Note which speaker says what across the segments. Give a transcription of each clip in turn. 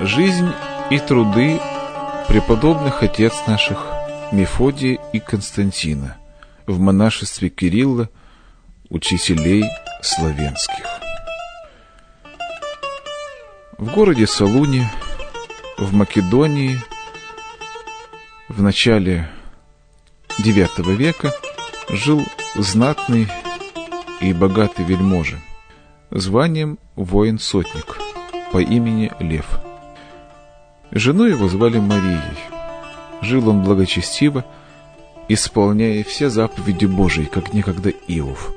Speaker 1: Жизнь и труды преподобных отец наших Мефодия и Константина в монашестве Кирилла, учителей славянских. В городе Солуне, в Македонии, в начале IX века жил знатный и богатый вельможа, званием воин-сотник по имени Лев. Жену его звали Марией. Жил он благочестиво, исполняя все заповеди Божии, как некогда Иов.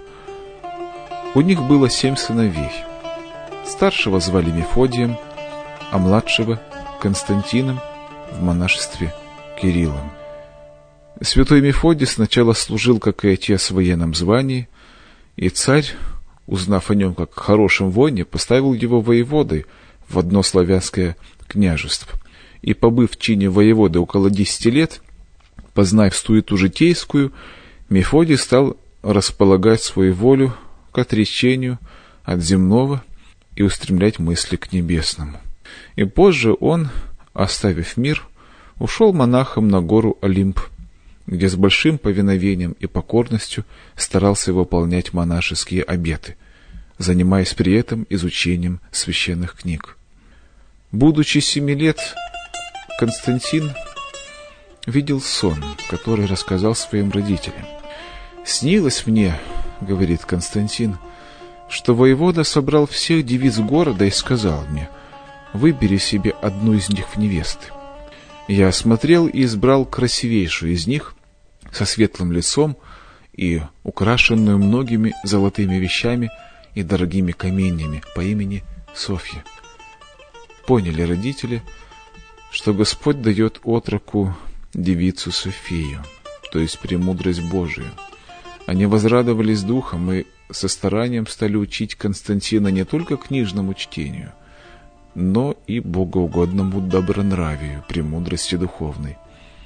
Speaker 1: У них было 7 сыновей. Старшего звали Мефодием, а младшего Константином, в монашестве Кириллом. Святой Мефодий сначала служил, как и отец, в военном звании, и царь, узнав о нем как о хорошем воине, поставил его воеводой в одно славянское княжество. И, побыв в чине воеводы около 10 лет, познав суету житейскую, Мефодий стал располагать свою волю к отречению от земного и устремлять мысли к небесному. И позже он, оставив мир, ушел монахом на гору Олимп, где с большим повиновением и покорностью старался выполнять монашеские обеты, занимаясь при этом изучением священных книг. Будучи 7 лет, Константин видел сон, который рассказал своим родителям. «Снилось мне, — говорит Константин, — что воевода собрал всех девиц города и сказал мне: выбери себе одну из них в невесты. Я осмотрел и избрал красивейшую из них, со светлым лицом и украшенную многими золотыми вещами и дорогими каменьями, по имени Софья». Поняли родители, что Господь дает отроку девицу Софию, то есть премудрость Божию. Они возрадовались духом и со старанием стали учить Константина не только книжному чтению, но и богоугодному добронравию, премудрости духовной.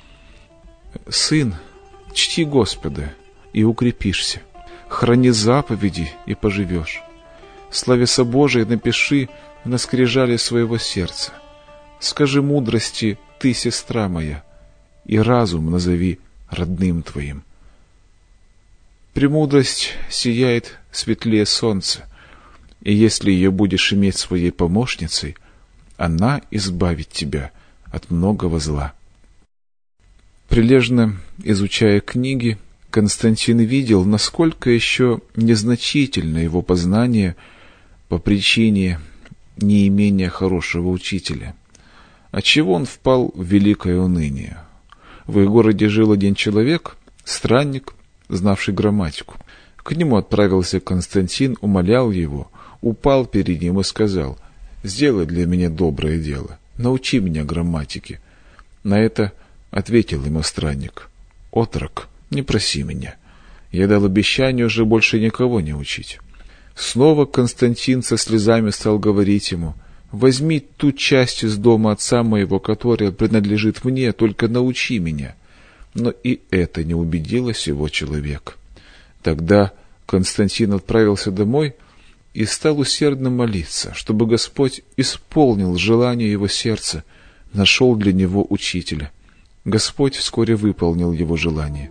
Speaker 1: «Сын, чти Господа и укрепишься, храни заповеди и поживешь. Словеса Божие напиши на скрижале своего сердца. Скажи мудрости ты, сестра моя, и разум назови родным твоим. Премудрость сияет светлее солнца, и если ее будешь иметь своей помощницей, она избавит тебя от многого зла». Прилежно изучая книги, Константин видел, насколько еще незначительно его познание по причине неимения хорошего учителя, отчего он впал в великое уныние. В их городе жил один человек, странник, знавший грамматику. К нему отправился Константин, умолял его, упал перед ним и сказал: «Сделай для меня доброе дело, научи меня грамматике». На это ответил ему странник: «Отрок, не проси меня, я дал обещание уже больше никого не учить». Снова Константин со слезами стал говорить ему: «Возьми ту часть из дома отца моего, которая принадлежит мне, только научи меня». Но и это не убедило сего человека. Тогда Константин отправился домой и стал усердно молиться, чтобы Господь исполнил желание его сердца, нашел для него учителя. Господь вскоре выполнил его желание.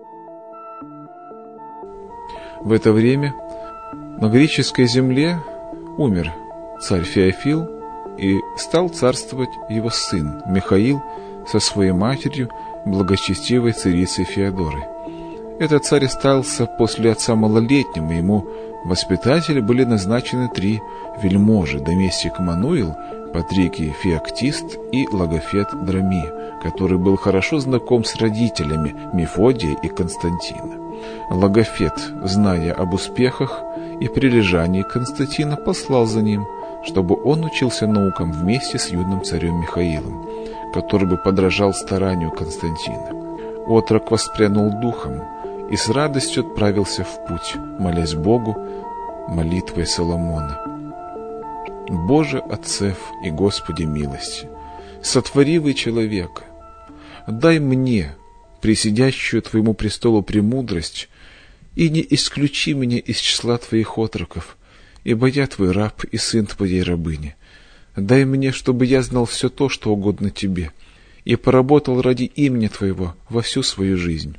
Speaker 1: В это время на греческой земле умер царь Феофил, и стал царствовать его сын Михаил со своей матерью, благочестивой царицей Феодорой. Этот царь остался после отца малолетним, и ему воспитатели были назначены 3 вельможи: доместик Мануил, Патрикий Феоктист и Логофет Драмия, который был хорошо знаком с родителями Мефодия и Константина. Логофет, зная об успехах и прилежании Константина, послал за ним, чтобы он учился наукам вместе с юным царем Михаилом, который бы подражал старанию Константина. Отрок воспрянул духом и с радостью отправился в путь, молясь Богу молитвой Соломона: «Боже Отцев и Господи милости, сотворивый человека, дай мне, присидящую Твоему престолу, премудрость, и не исключи меня из числа Твоих отроков, ибо я Твой раб и сын Твоей рабыни. дай мне, чтобы я знал все то, что угодно тебе, и поработал ради имени твоего во всю свою жизнь».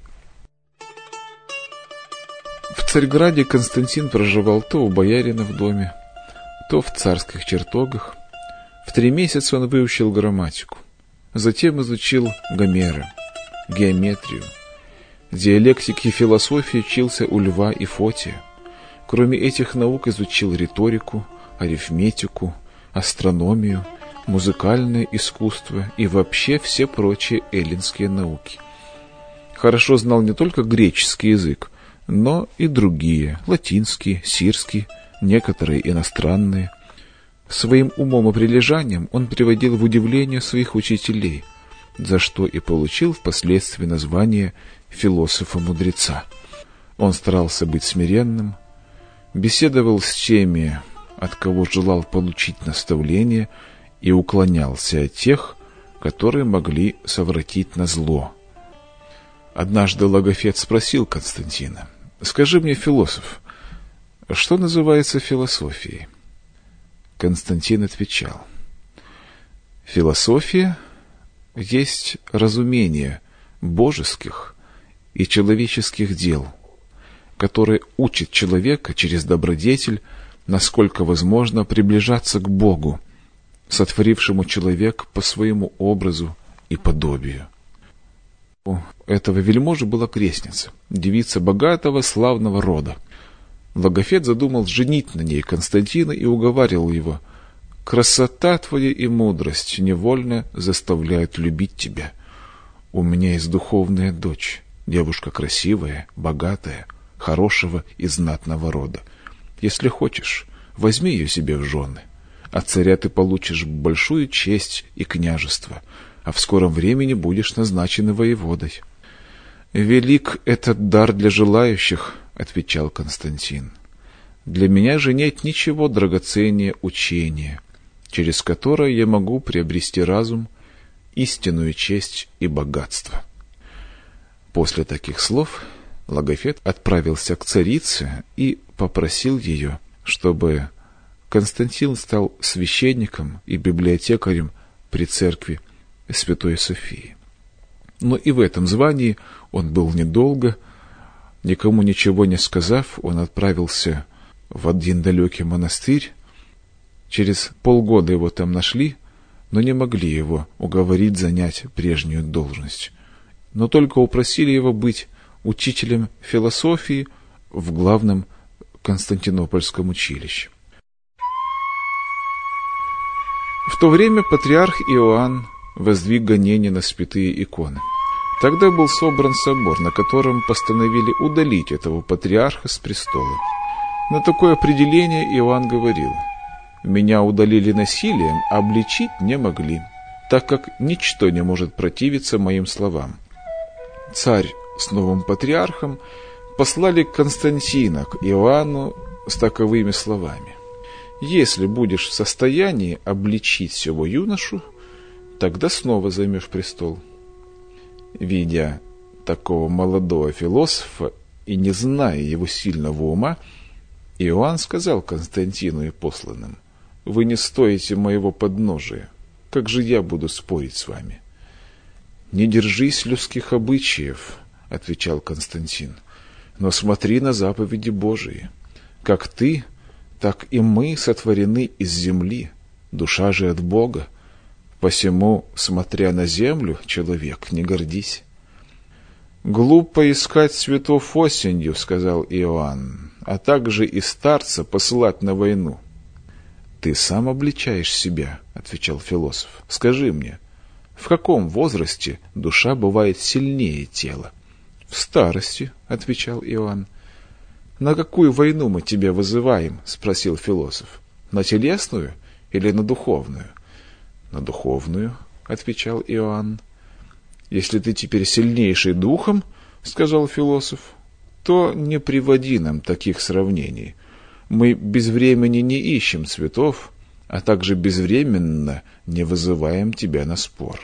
Speaker 1: В Царьграде Константин проживал то у боярина в доме, то в царских чертогах. В 3 месяца он выучил грамматику, затем изучил Гомера, геометрию, диалектики и философии учился у Льва и Фотия. Кроме этих наук изучил риторику, арифметику, астрономию, музыкальное искусство и вообще все прочие эллинские науки. Хорошо знал не только греческий язык, но и другие, латинский, сирский, некоторые иностранные. Своим умом и прилежанием он приводил в удивление своих учителей, за что и получил впоследствии название философа-мудреца. Он старался быть смиренным, беседовал с теми, от кого желал получить наставление, и уклонялся от тех, которые могли совратить на зло. Однажды Логофет спросил Константина: «Скажи мне, философ, что называется философией?» Константин отвечал: «Философия есть разумение божеских и человеческих дел, которое учит человека через добродетель, насколько возможно, приближаться к Богу, сотворившему человека по своему образу и подобию». У этого вельможи была крестница, девица богатого славного рода. Логофет задумал женить на ней Константина и уговаривал его: «Красота твоя и мудрость невольно заставляют любить тебя. У меня есть духовная дочь, девушка красивая, богатая, хорошего и знатного рода. Если хочешь, возьми ее себе в жены. От царя ты получишь большую честь и княжество, а в скором времени будешь назначен воеводой». «Велик этот дар для желающих», — отвечал Константин. «Для меня же нет ничего драгоценнее учения, через которое я могу приобрести разум, истинную честь и богатство». После таких слов Логофет отправился к царице и попросил ее, чтобы Константин стал священником и библиотекарем при церкви Святой Софии. Но и в этом звании он был недолго. Никому ничего не сказав, он отправился в один далекий монастырь. Через полгода его там нашли, но не могли его уговорить занять прежнюю должность. Но только упросили его быть учителем философии в главном Константинопольском училище. В то время патриарх Иоанн воздвиг гонение на святые иконы. Тогда был собран собор, на котором постановили удалить этого патриарха с престола. На такое определение Иоанн говорил: «Меня удалили насилием, а обличить не могли, так как ничто не может противиться моим словам». Царь с новым патриархом послали Константина к Иоанну с таковыми словами: «Если будешь в состоянии обличить сего юношу, тогда снова займешь престол». Видя такого молодого философа и не зная его сильного ума, Иоанн сказал Константину и посланным: «Вы не стоите моего подножия, как же я буду спорить с вами?» «Не держись людских обычаев», — отвечал Константин, «но смотри на заповеди Божии. Как ты, так и мы сотворены из земли, душа же от Бога. Посему, смотря на землю, человек, не гордись». «Глупо искать цветов осенью», — сказал Иоанн, «а также и старца посылать на войну». «Ты сам обличаешь себя», — отвечал философ. «Скажи мне, в каком возрасте душа бывает сильнее тела?» «В старости», — отвечал Иоанн. «На какую войну мы тебя вызываем?» — спросил философ. «На телесную или на духовную?» «На духовную», — отвечал Иоанн. «Если ты теперь сильнейший духом, — сказал философ, — то не приводи нам таких сравнений. Мы без времени не ищем цветов, а также безвременно не вызываем тебя на спор».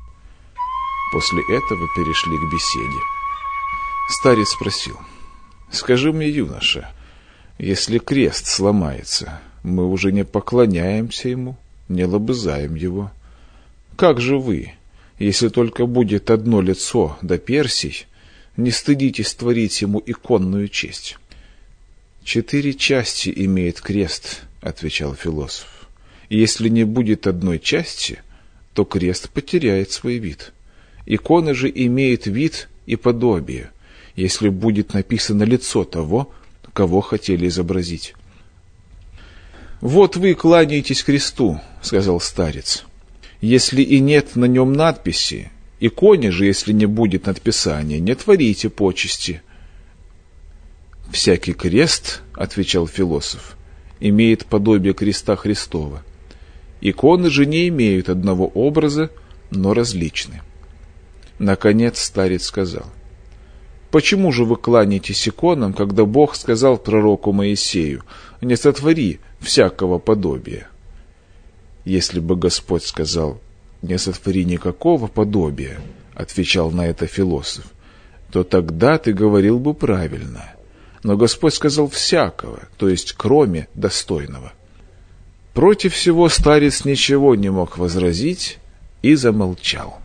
Speaker 1: После этого перешли к беседе. Старец спросил: Скажи мне, юноша, если крест сломается, мы уже не поклоняемся ему, не лобызаем его. Как же вы, если только будет одно лицо да персий, не стыдитесь творить ему иконную честь? 4 части имеет крест, отвечал философ. И если не будет одной части, то крест потеряет свой вид. Икона же имеет вид и подобие, если будет написано лицо того, кого хотели изобразить. «Вот вы кланяетесь кресту», — сказал старец. «Если и нет на нем надписи, иконе же, если не будет надписания, не творите почести». «Всякий крест, — отвечал философ, — имеет подобие креста Христова. Иконы же не имеют одного образа, но различны». Наконец старец сказал: «Почему же вы кланяетесь иконам, когда Бог сказал пророку Моисею: не сотвори всякого подобия?» «Если бы Господь сказал: не сотвори никакого подобия, — отвечал на это философ, — то тогда ты говорил бы правильно. Но Господь сказал всякого, то есть кроме достойного». Против всего старец ничего не мог возразить и замолчал.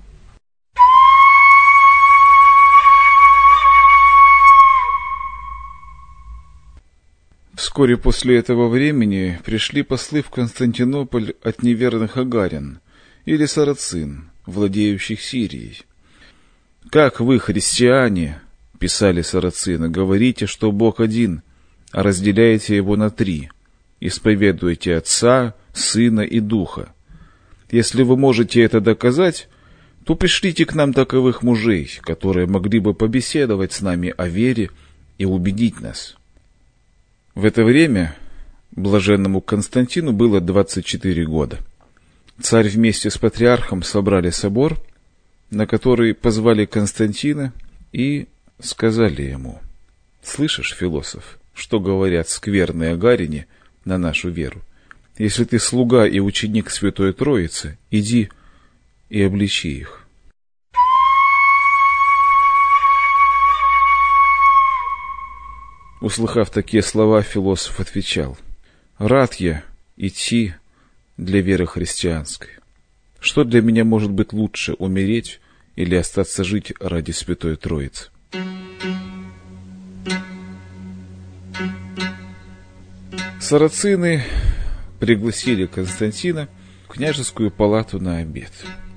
Speaker 1: Вскоре после этого времени пришли послы в Константинополь от неверных агарин или сарацин, владеющих Сирией. «Как вы, христиане, — писали сарацины, — говорите, что Бог один, а разделяете его на 3, исповедуете Отца, Сына и Духа. Если вы можете это доказать, то пришлите к нам таковых мужей, которые могли бы побеседовать с нами о вере и убедить нас». В это время блаженному Константину было 24 года. Царь вместе с патриархом собрали собор, на который позвали Константина и сказали ему: «Слышишь, философ, что говорят скверные агарине на нашу веру? Если ты слуга и ученик Святой Троицы, иди и обличи их». Услыхав такие слова, философ отвечал: «Рад я идти для веры христианской. Что для меня может быть лучше, умереть или остаться жить ради Святой Троицы?» Сарацины пригласили Константина в княжескую палату на обед.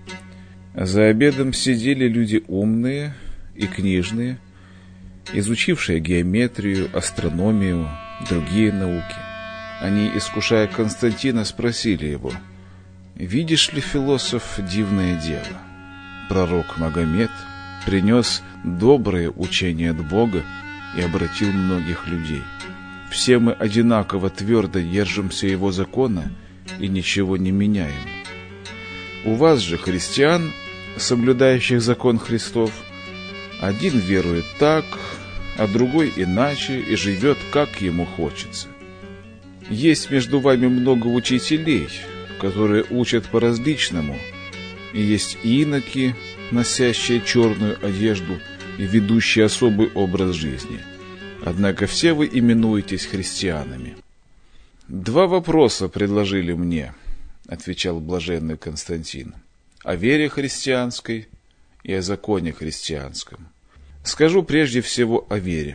Speaker 1: За обедом сидели люди умные и книжные, изучившие геометрию, астрономию, другие науки. Они, искушая Константина, спросили его: «Видишь ли, философ, дивное дело? Пророк Магомед принес доброе учение от Бога и обратил многих людей. Все мы одинаково твердо держимся его закона и ничего не меняем. У вас же, христиан, соблюдающих закон Христов, один верует так, а другой иначе и живет, как ему хочется. Есть между вами много учителей, которые учат по-различному, и есть иноки, носящие черную одежду и ведущие особый образ жизни. Однако все вы именуетесь христианами». «2 вопроса предложили мне, — отвечал блаженный Константин, — о вере христианской и о законе христианском. Скажу прежде всего о вере.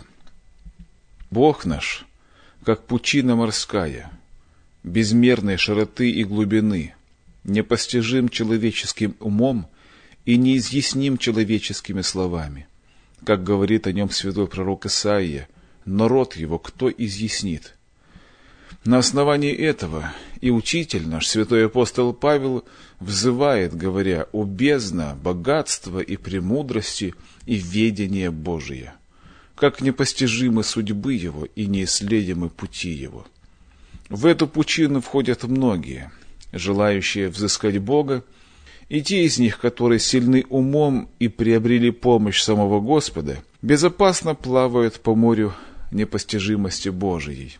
Speaker 1: Бог наш, как пучина морская, безмерной широты и глубины, непостижим человеческим умом и неизъясним человеческими словами. Как говорит о нем святой пророк Исаия: но род его кто изъяснит? На основании этого и учитель наш, святой апостол Павел, взывает, говоря: «О бездна, богатство и премудрости и ведение Божие! Как непостижимы судьбы его и неисследимы пути его». В эту пучину входят многие, желающие взыскать Бога, и те из них, которые сильны умом и приобрели помощь самого Господа, безопасно плавают по морю непостижимости Божией.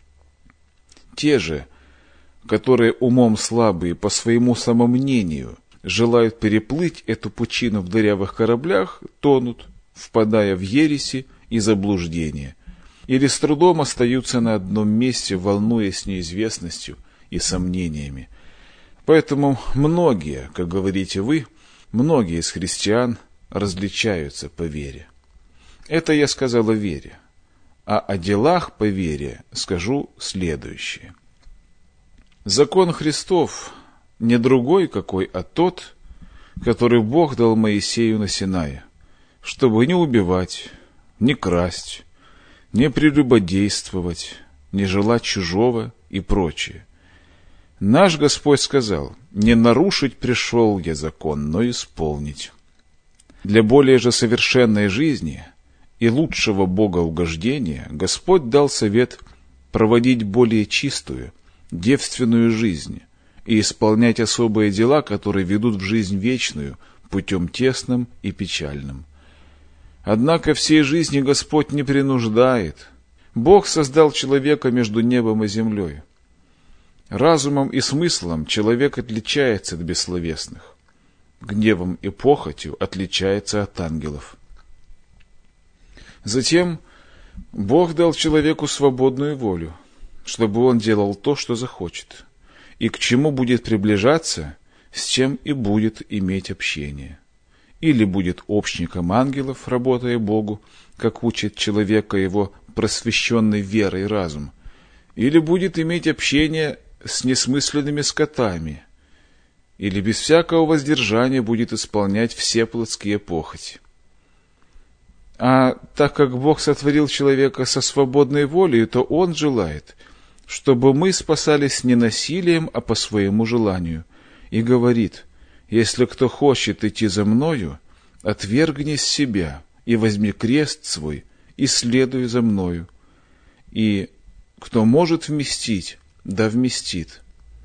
Speaker 1: Те же, которые умом слабые по своему самомнению желают переплыть эту пучину в дырявых кораблях, тонут, впадая в ереси и заблуждение, или с трудом остаются на одном месте, волнуясь неизвестностью и сомнениями. Поэтому многие, как говорите вы, многие из христиан различаются по вере. Это я сказал о вере. А о делах по вере скажу следующее. Закон Христов не другой какой, а тот, который Бог дал Моисею на Синае, чтобы не убивать, не красть, не прелюбодействовать, не желать чужого и прочее. Наш Господь сказал: не нарушить пришел я закон, но исполнить. Для более же совершенной жизни и лучшего богоугождения Господь дал совет проводить более чистую, девственную жизнь и исполнять особые дела, которые ведут в жизнь вечную, путем тесным и печальным. Однако всей жизни Господь не принуждает. Бог создал человека между небом и землей. Разумом и смыслом человек отличается от бессловесных, гневом и похотью отличается от ангелов. Затем Бог дал человеку свободную волю, чтобы он делал то, что захочет, и к чему будет приближаться, с чем и будет иметь общение. Или будет общником ангелов, работая Богу, как учит человека его просвещенный верой разум, или будет иметь общение с несмысленными скотами, или без всякого воздержания будет исполнять все плотские похоти. А так как Бог сотворил человека со свободной волей, то Он желает, чтобы мы спасались не насилием, а по своему желанию, и говорит: если кто хочет идти за Мною, отвергни себя и возьми крест свой, и следуй за Мною. И кто может вместить, да вместит.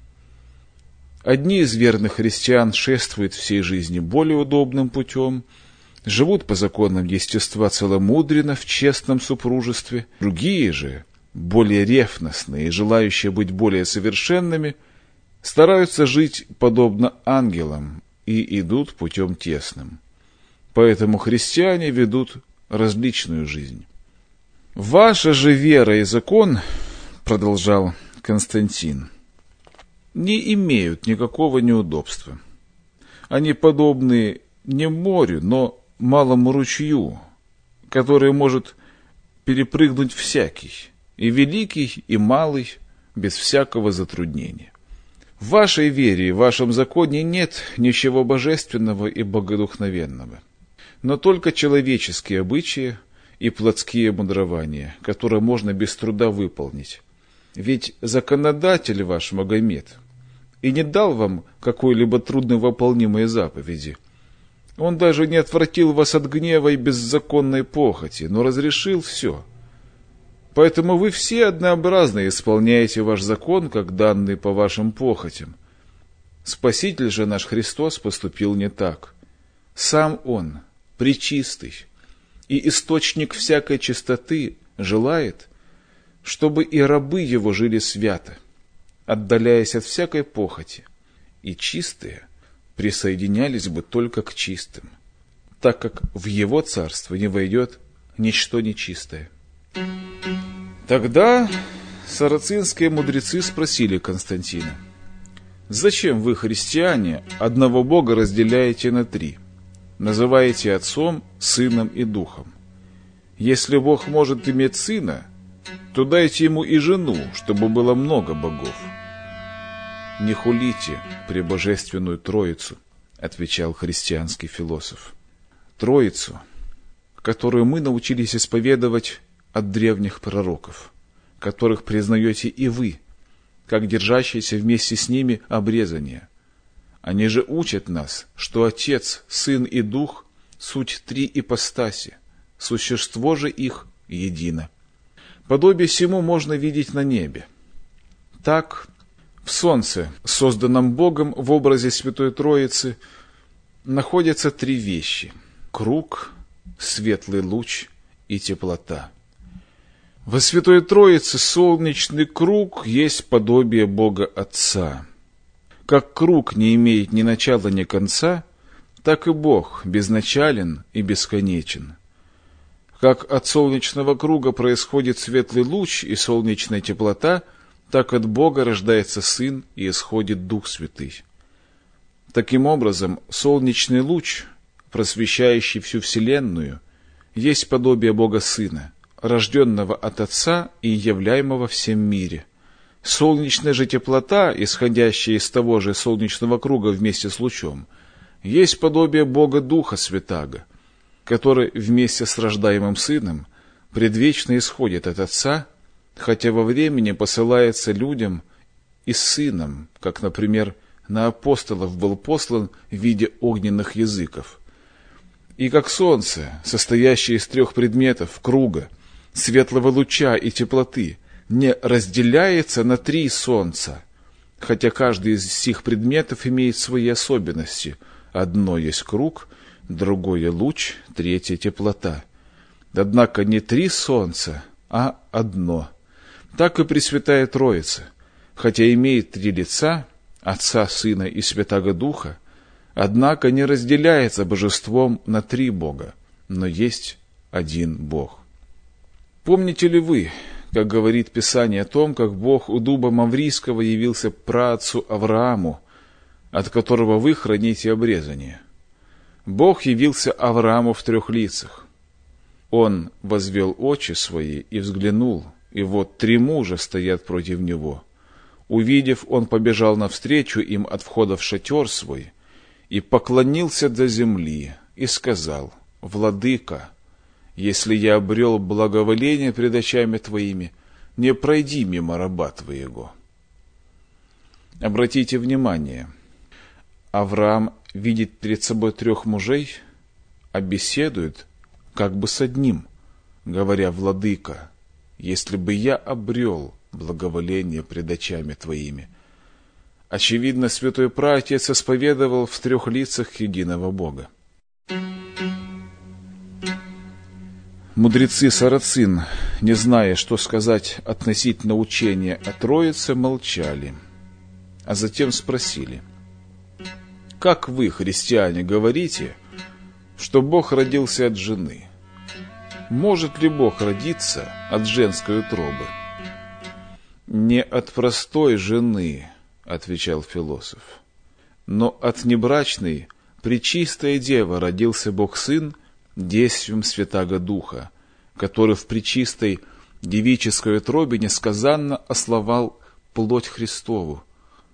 Speaker 1: Одни из верных христиан шествуют всей жизни более удобным путем, живут по законам естества целомудренно в честном супружестве. Другие же, более ревностные и желающие быть более совершенными, стараются жить подобно ангелам и идут путем тесным. Поэтому христиане ведут различную жизнь. «Ваша же вера и закон, — продолжал Константин, — не имеют никакого неудобства. Они подобны не морю, но малому ручью, который может перепрыгнуть всякий, и великий, и малый, без всякого затруднения. В вашей вере и в вашем законе нет ничего божественного и богодухновенного, но только человеческие обычаи и плотские мудрования, которые можно без труда выполнить. Ведь законодатель ваш Магомед и не дал вам какой-либо трудновыполнимой заповеди. Он даже не отвратил вас от гнева и беззаконной похоти, но разрешил все. Поэтому вы все однообразно исполняете ваш закон, как данный по вашим похотям. Спаситель же наш Христос поступил не так. Сам Он, пречистый и источник всякой чистоты, желает, чтобы и рабы Его жили свято, отдаляясь от всякой похоти, и чистые присоединялись бы только к чистым, так как в Его царство не войдет ничто нечистое. Тогда сарацинские мудрецы спросили Константина: «Зачем вы, христиане, одного Бога разделяете на три, называете Отцом, Сыном и Духом? Если Бог может иметь Сына, то дайте Ему и жену, чтобы было много богов». «Не хулите пребожественную Троицу», — отвечал христианский философ. «Троицу, которую мы научились исповедовать от древних пророков, которых признаете и вы, как держащиеся вместе с ними обрезания. Они же учат нас, что Отец, Сын и Дух — суть три ипостаси, существо же их едино. Подобие сему можно видеть на небе. Так, в Солнце, созданном Богом в образе Святой Троицы, находятся три вещи — круг, светлый луч и теплота. Во Святой Троице солнечный круг есть подобие Бога Отца. Как круг не имеет ни начала, ни конца, так и Бог безначален и бесконечен. Как от солнечного круга происходит светлый луч и солнечная теплота, так от Бога рождается Сын и исходит Дух Святый. Таким образом, солнечный луч, просвещающий всю Вселенную, есть подобие Бога Сына, рожденного от Отца и являемого всем мире. Солнечная же теплота, исходящая из того же солнечного круга вместе с лучом, есть подобие Бога Духа Святаго, который вместе с рождаемым Сыном предвечно исходит от Отца, хотя во времени посылается людям и Сыном, как, например, на апостолов был послан в виде огненных языков. И как солнце, состоящее из 3 предметов, круга, светлого луча и теплоты, не разделяется на 3 солнца, хотя каждый из сих предметов имеет свои особенности. Одно есть круг, другое луч, третье теплота. Однако не 3 солнца, а одно. Так и Пресвятая Троица, хотя имеет 3 лица, Отца, Сына и Святаго Духа, однако не разделяется божеством на 3 Бога, но есть один Бог. Помните ли вы, как говорит Писание о том, как Бог у дуба Маврийского явился праотцу Аврааму, от которого вы храните обрезание? Бог явился Аврааму в 3 лицах. Он возвел очи свои и взглянул, и вот 3 мужа стоят против него. Увидев, он побежал навстречу им от входа в шатер свой и поклонился до земли и сказал: «Владыка, если я обрел благоволение пред очами твоими, не пройди мимо раба твоего». Обратите внимание, Авраам видит перед собой 3 мужей, а беседует как бы с одним, говоря: «Владыка, если бы я обрел благоволение пред очами твоими». Очевидно, святой праотец исповедовал в 3 лицах единого Бога. Мудрецы Сарацин, не зная, что сказать относительно учения о Троице, молчали, а затем спросили: «Как вы, христиане, говорите, что Бог родился от жены? Может ли Бог родиться от женской утробы?» «Не от простой жены, — отвечал философ, — но от небрачной, пречистая дева родился Бог-Сын действием Святаго Духа, который в пречистой девической утробе несказанно ословал плоть Христову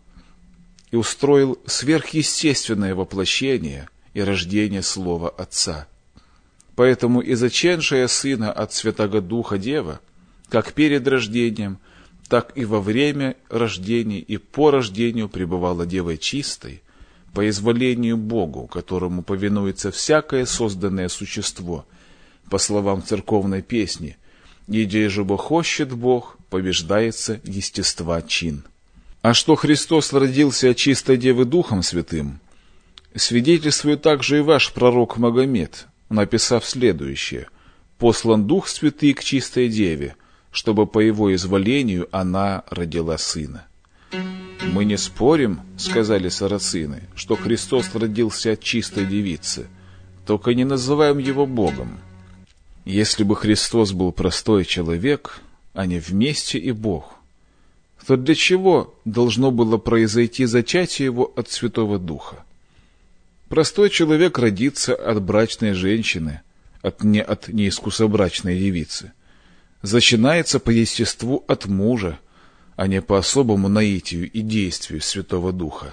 Speaker 1: и устроил сверхъестественное воплощение и рождение Слова Отца. Поэтому и заченшая Сына от Святаго Духа Дева, как перед рождением, так и во время рождения и по рождению пребывала Девой чистой, по изволению Богу, которому повинуется всякое созданное существо, по словам церковной песни: «Еде же Бог хощет Бог, побеждается естества чин». А что Христос родился от чистой Девы Духом Святым, свидетельствует также и ваш пророк Магомед, написав следующее: «Послан Дух Святый к чистой Деве, чтобы по его изволению она родила сына». «Мы не спорим, — сказали сарацины, — что Христос родился от чистой девицы, только не называем его Богом. Если бы Христос был простой человек, а не вместе и Бог, то для чего должно было произойти зачатие его от Святого Духа? Простой человек родится от брачной женщины, не от неискусобрачной девицы. Зачинается по естеству от мужа, а не по особому наитию и действию Святого Духа».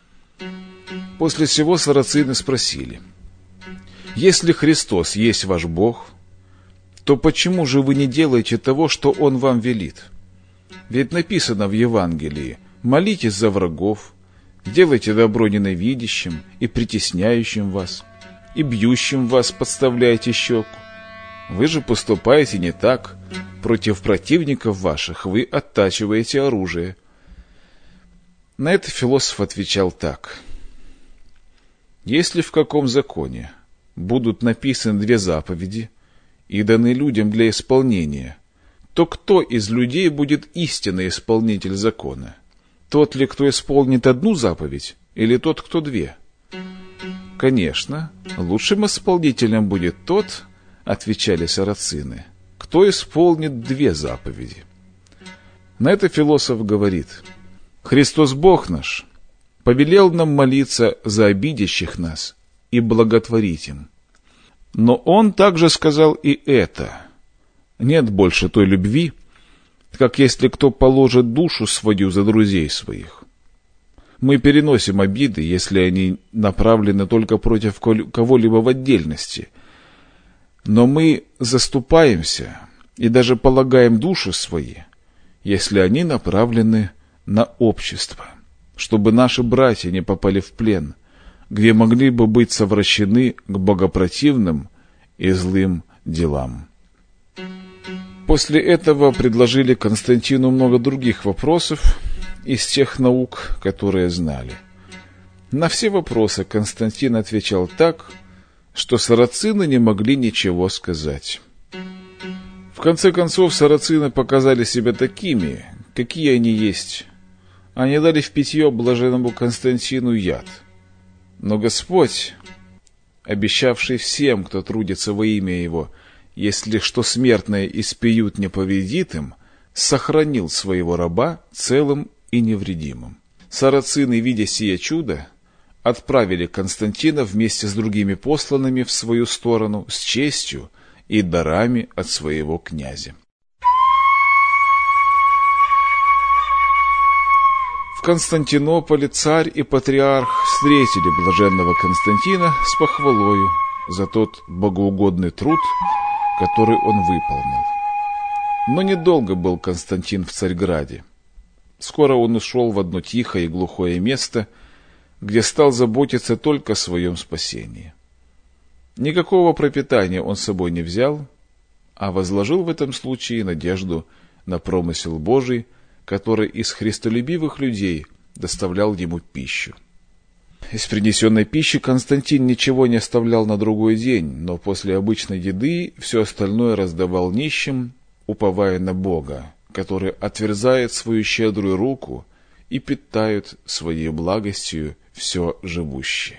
Speaker 1: После сего сарацины спросили: «Если Христос есть ваш Бог, то почему же вы не делаете того, что Он вам велит? Ведь написано в Евангелии: молитесь за врагов, делайте добро ненавидящим и притесняющим вас, и бьющим вас подставляйте щеку. Вы же поступаете не так. Против противников ваших вы оттачиваете оружие». На это философ отвечал так: «Если в каком законе будут написаны 2 заповеди и даны людям для исполнения, то кто из людей будет истинный исполнитель закона? Тот ли, кто исполнит 1 заповедь, или тот, кто 2? Конечно, лучшим исполнителем будет тот, отвечали сарацины, кто исполнит 2 заповеди? На это философ говорит: Христос Бог наш повелел нам молиться за обидящих нас и благотворить им. Но Он также сказал и это: нет больше той любви, как если кто положит душу свою за друзей своих. Мы переносим обиды, если они направлены только против кого-либо в отдельности, но мы заступаемся и даже полагаем души свои, если они направлены на общество, чтобы наши братья не попали в плен, где могли бы быть совращены к богопротивным и злым делам. После этого предложили Константину много других вопросов из тех наук, которые знали. На все вопросы Константин отвечал так, что сарацины не могли ничего сказать. В конце концов, сарацины показали себя такими, какие они есть. Они дали в питье блаженному Константину яд. Но Господь, обещавший всем, кто трудится во имя Его, если что смертное испиют, не повредит им, сохранил своего раба целым и невредимым. Сарацины, видя сие чудо, отправили Константина вместе с другими посланными в свою сторону с честью и дарами от своего князя. В Константинополе царь и патриарх встретили блаженного Константина с похвалою за тот богоугодный труд, который он выполнил. Но недолго был Константин в Царьграде. Скоро он ушел в одно тихое и глухое место, где стал заботиться только о своем спасении. Никакого пропитания он с собой не взял, а возложил в этом случае надежду на промысел Божий, который из христолюбивых людей доставлял ему пищу. Из принесенной пищи Константин ничего не оставлял на другой день, но после обычной еды все остальное раздавал нищим, уповая на Бога, который отверзает свою щедрую руку и питает своей благостью все живущее.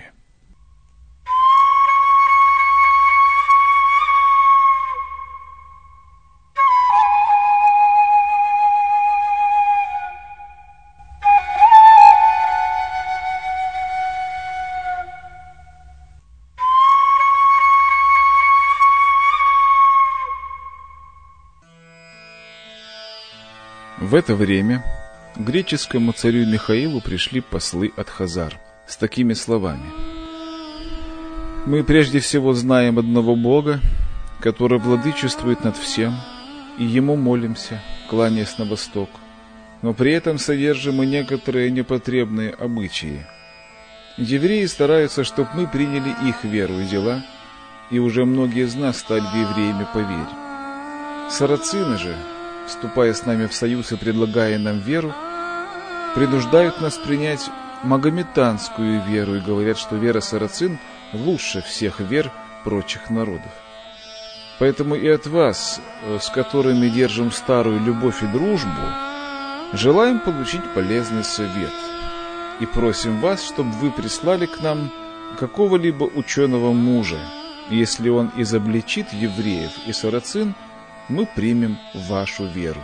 Speaker 1: В это время к греческому царю Михаилу пришли послы от хазар с такими словами: «Мы прежде всего знаем одного Бога, который владычествует над всем, и Ему молимся, кланяясь на восток, но при этом содержим и некоторые непотребные обычаи. Евреи стараются, чтобы мы приняли их веру и дела, и уже многие из нас стали евреями по вере. Сарацины же, вступая с нами в союз и предлагая нам веру, принуждают нас принять магометанскую веру и говорят, что вера сарацин лучше всех вер прочих народов. Поэтому и от вас, с которыми держим старую любовь и дружбу, желаем получить полезный совет и просим вас, чтобы вы прислали к нам какого-либо ученого мужа. Если он изобличит евреев и сарацин, мы примем вашу веру».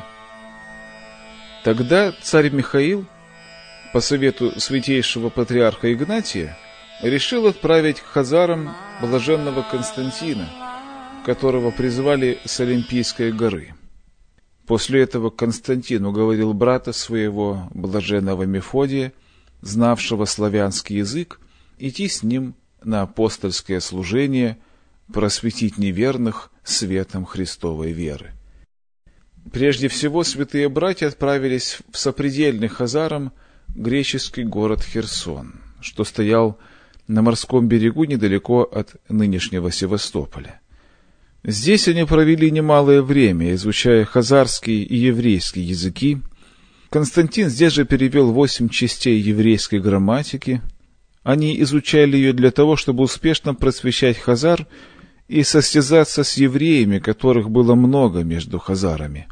Speaker 1: Тогда царь Михаил, по совету святейшего патриарха Игнатия, решил отправить к хазарам блаженного Константина, которого призвали с Олимпийской горы. После этого Константин уговорил брата своего, блаженного Мефодия, знавшего славянский язык, идти с ним на апостольское служение, просветить неверных светом Христовой веры. Прежде всего, святые братья отправились в сопредельный хазарам греческий город Херсон, что стоял на морском берегу недалеко от нынешнего Севастополя. Здесь они провели немалое время, изучая хазарский и еврейский языки. Константин здесь же перевел 8 частей еврейской грамматики. Они изучали ее для того, чтобы успешно просвещать хазар и состязаться с евреями, которых было много между хазарами.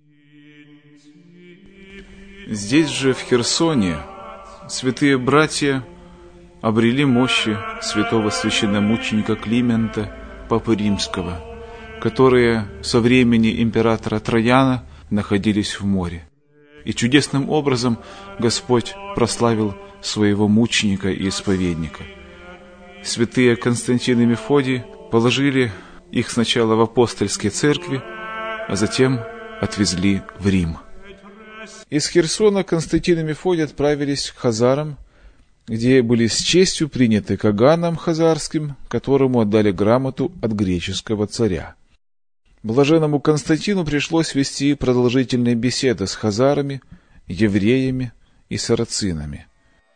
Speaker 1: Здесь же, в Херсоне, святые братья обрели мощи святого священномученика Климента, папы Римского, которые со времени императора Трояна находились в море. И чудесным образом Господь прославил своего мученика и исповедника. Святые Константин и Мефодий положили их сначала в апостольской церкви, а затем отвезли в Рим. Из Херсона Константин и Мефодий отправились к хазарам, где были с честью приняты Каганом хазарским, которому отдали грамоту от греческого царя. Блаженному Константину пришлось вести продолжительные беседы с хазарами, евреями и сарацинами.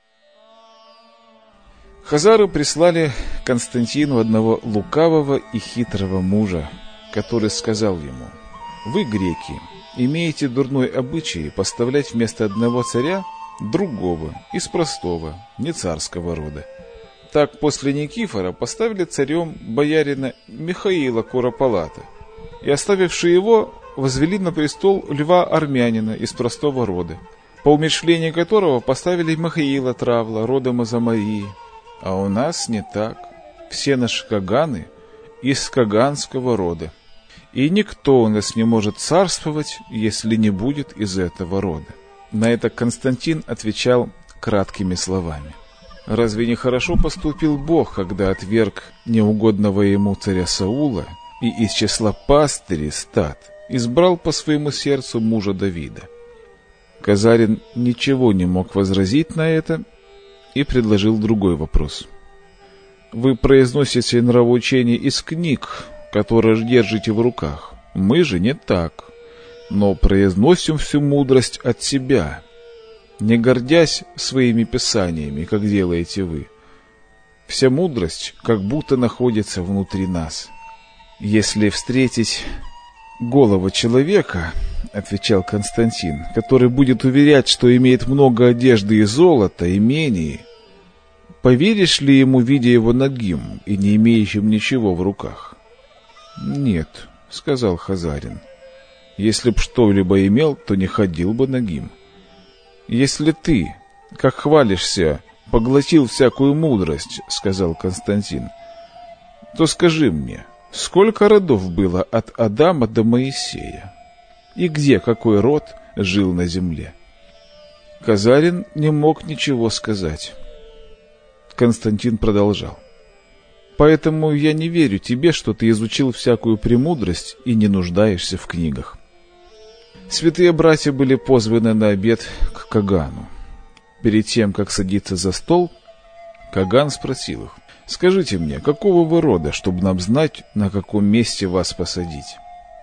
Speaker 1: Хазары прислали Константину одного лукавого и хитрого мужа, который сказал ему: «Вы, греки, имеете дурной обычай поставлять вместо одного царя другого, из простого, не царского рода. Так после Никифора поставили царем боярина Михаила Куропалата, и, оставивши его, возвели на престол льва армянина из простого рода, по умерщвлению которого поставили Михаила Травла, родом из Амарии. А у нас не так. Все наши каганы из каганского рода. И никто у нас не может царствовать, если не будет из этого рода». На это Константин отвечал краткими словами: «Разве не хорошо поступил Бог, когда отверг неугодного ему царя Саула и из числа пастырей стад избрал по своему сердцу мужа Давида?» Казарин ничего не мог возразить на это и предложил другой вопрос. «Вы произносите нравоучение из книг, которые держите в руках. Мы же не так, но произносим всю мудрость от себя, не гордясь своими писаниями, как делаете вы. Вся мудрость как будто находится внутри нас. Если встретить голого человека, — отвечал Константин, — который будет уверять, что имеет много одежды и золота, имений, поверишь ли ему, видя его нагим и не имеющим ничего в руках?» «Нет, — сказал хазарин, — если б что-либо имел, то не ходил бы нагим. Если ты, как хвалишься, поглотил всякую мудрость, — сказал Константин, — то скажи мне, сколько родов было от Адама до Моисея? И где какой род жил на земле?» Казарин не мог ничего сказать. Константин продолжал: «Поэтому я не верю тебе, что ты изучил всякую премудрость и не нуждаешься в книгах». Святые братья были позваны на обед к Кагану. Перед тем, как садиться за стол, Каган спросил их: «Скажите мне, какого вы рода, чтобы нам знать, на каком месте вас посадить?»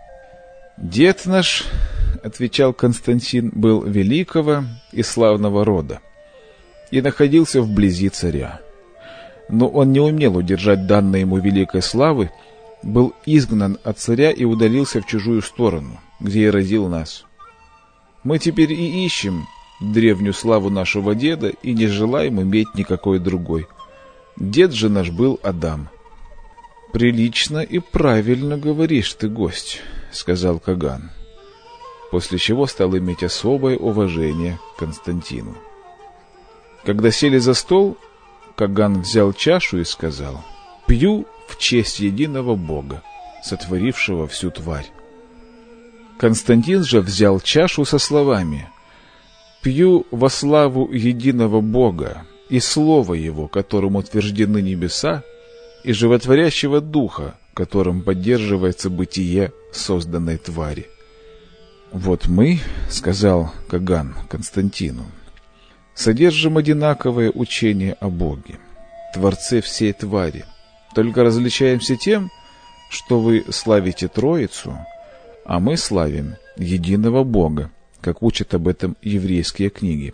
Speaker 1: «Дед наш, — отвечал Константин, — был великого и славного рода и находился вблизи царя. Но он не умел удержать данной ему великой славы, был изгнан от царя и удалился в чужую сторону, где и родил нас. Мы теперь и ищем древнюю славу нашего деда и не желаем иметь никакой другой. Дед же наш был Адам». «Прилично и правильно говоришь ты, гость, — сказал Каган, после чего стал иметь особое уважение к Константину. Когда сели за стол, Каган взял чашу и сказал: «Пью в честь единого Бога, сотворившего всю тварь». Константин же взял чашу со словами: «Пью во славу единого Бога и Слова Его, которым утверждены небеса, и животворящего Духа, которым поддерживается бытие созданной твари». «Вот мы, — сказал Каган Константину, — содержим одинаковое учение о Боге, Творце всей твари, только различаемся тем, что вы славите Троицу, а мы славим единого Бога, как учат об этом еврейские книги».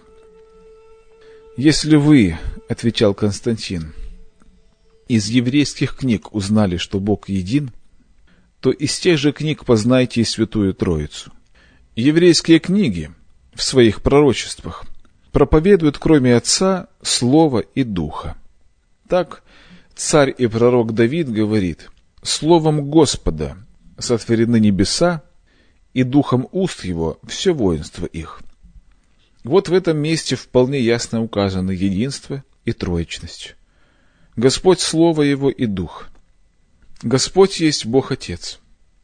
Speaker 1: «Если вы, — отвечал Константин, — из еврейских книг узнали, что Бог един, то из тех же книг познайте и Святую Троицу. Еврейские книги в своих пророчествах проповедуют, кроме Отца, Слова и Духа. Так царь и пророк Давид говорит: «Словом Господа сотворены небеса, и духом уст его все воинство их». Вот в этом месте вполне ясно указано единство и троичность. Господь — Слово Его и Дух. Господь есть Бог Отец.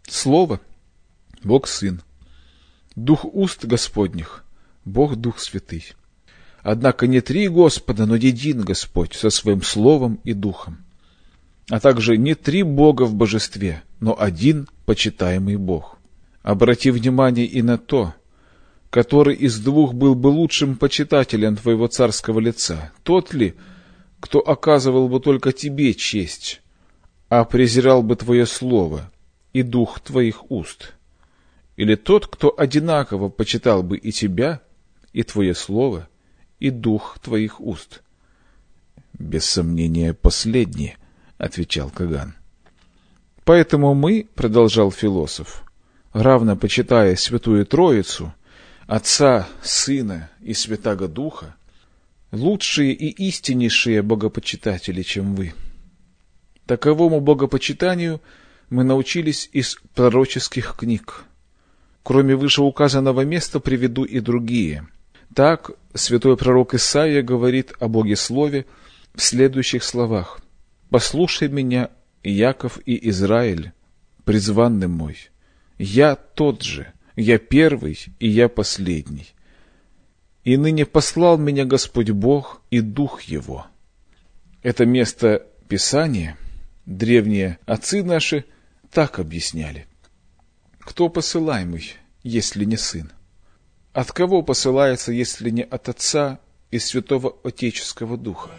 Speaker 1: Слово — Бог Сын. Дух уст Господних — Бог Дух Святый. Однако не три Господа, но един Господь со своим Словом и Духом. А также не три Бога в божестве, но один почитаемый Бог. Обрати внимание и на то, который из двух был бы лучшим почитателем твоего царского лица, тот ли, кто оказывал бы только тебе честь, а презирал бы твое слово и дух твоих уст, или тот, кто одинаково почитал бы и тебя, и твое слово, и дух твоих уст? Без сомнения, последний, отвечал Каган. Поэтому мы, продолжал философ, равно почитая Святую Троицу, Отца, Сына и Святаго Духа, лучшие и истиннейшие богопочитатели, чем вы. Таковому богопочитанию мы научились из пророческих книг. Кроме вышеуказанного места приведу и другие. Так святой пророк Исаия говорит о Богослове в следующих словах: «Послушай меня, Яков и Израиль, призванный мой, я тот же, я первый и я последний. И ныне послал меня Господь Бог и Дух Его». Это место Писания древние отцы наши так объясняли: кто посылаемый, если не Сын? От кого посылается, если не от Отца и Святого Отеческого Духа?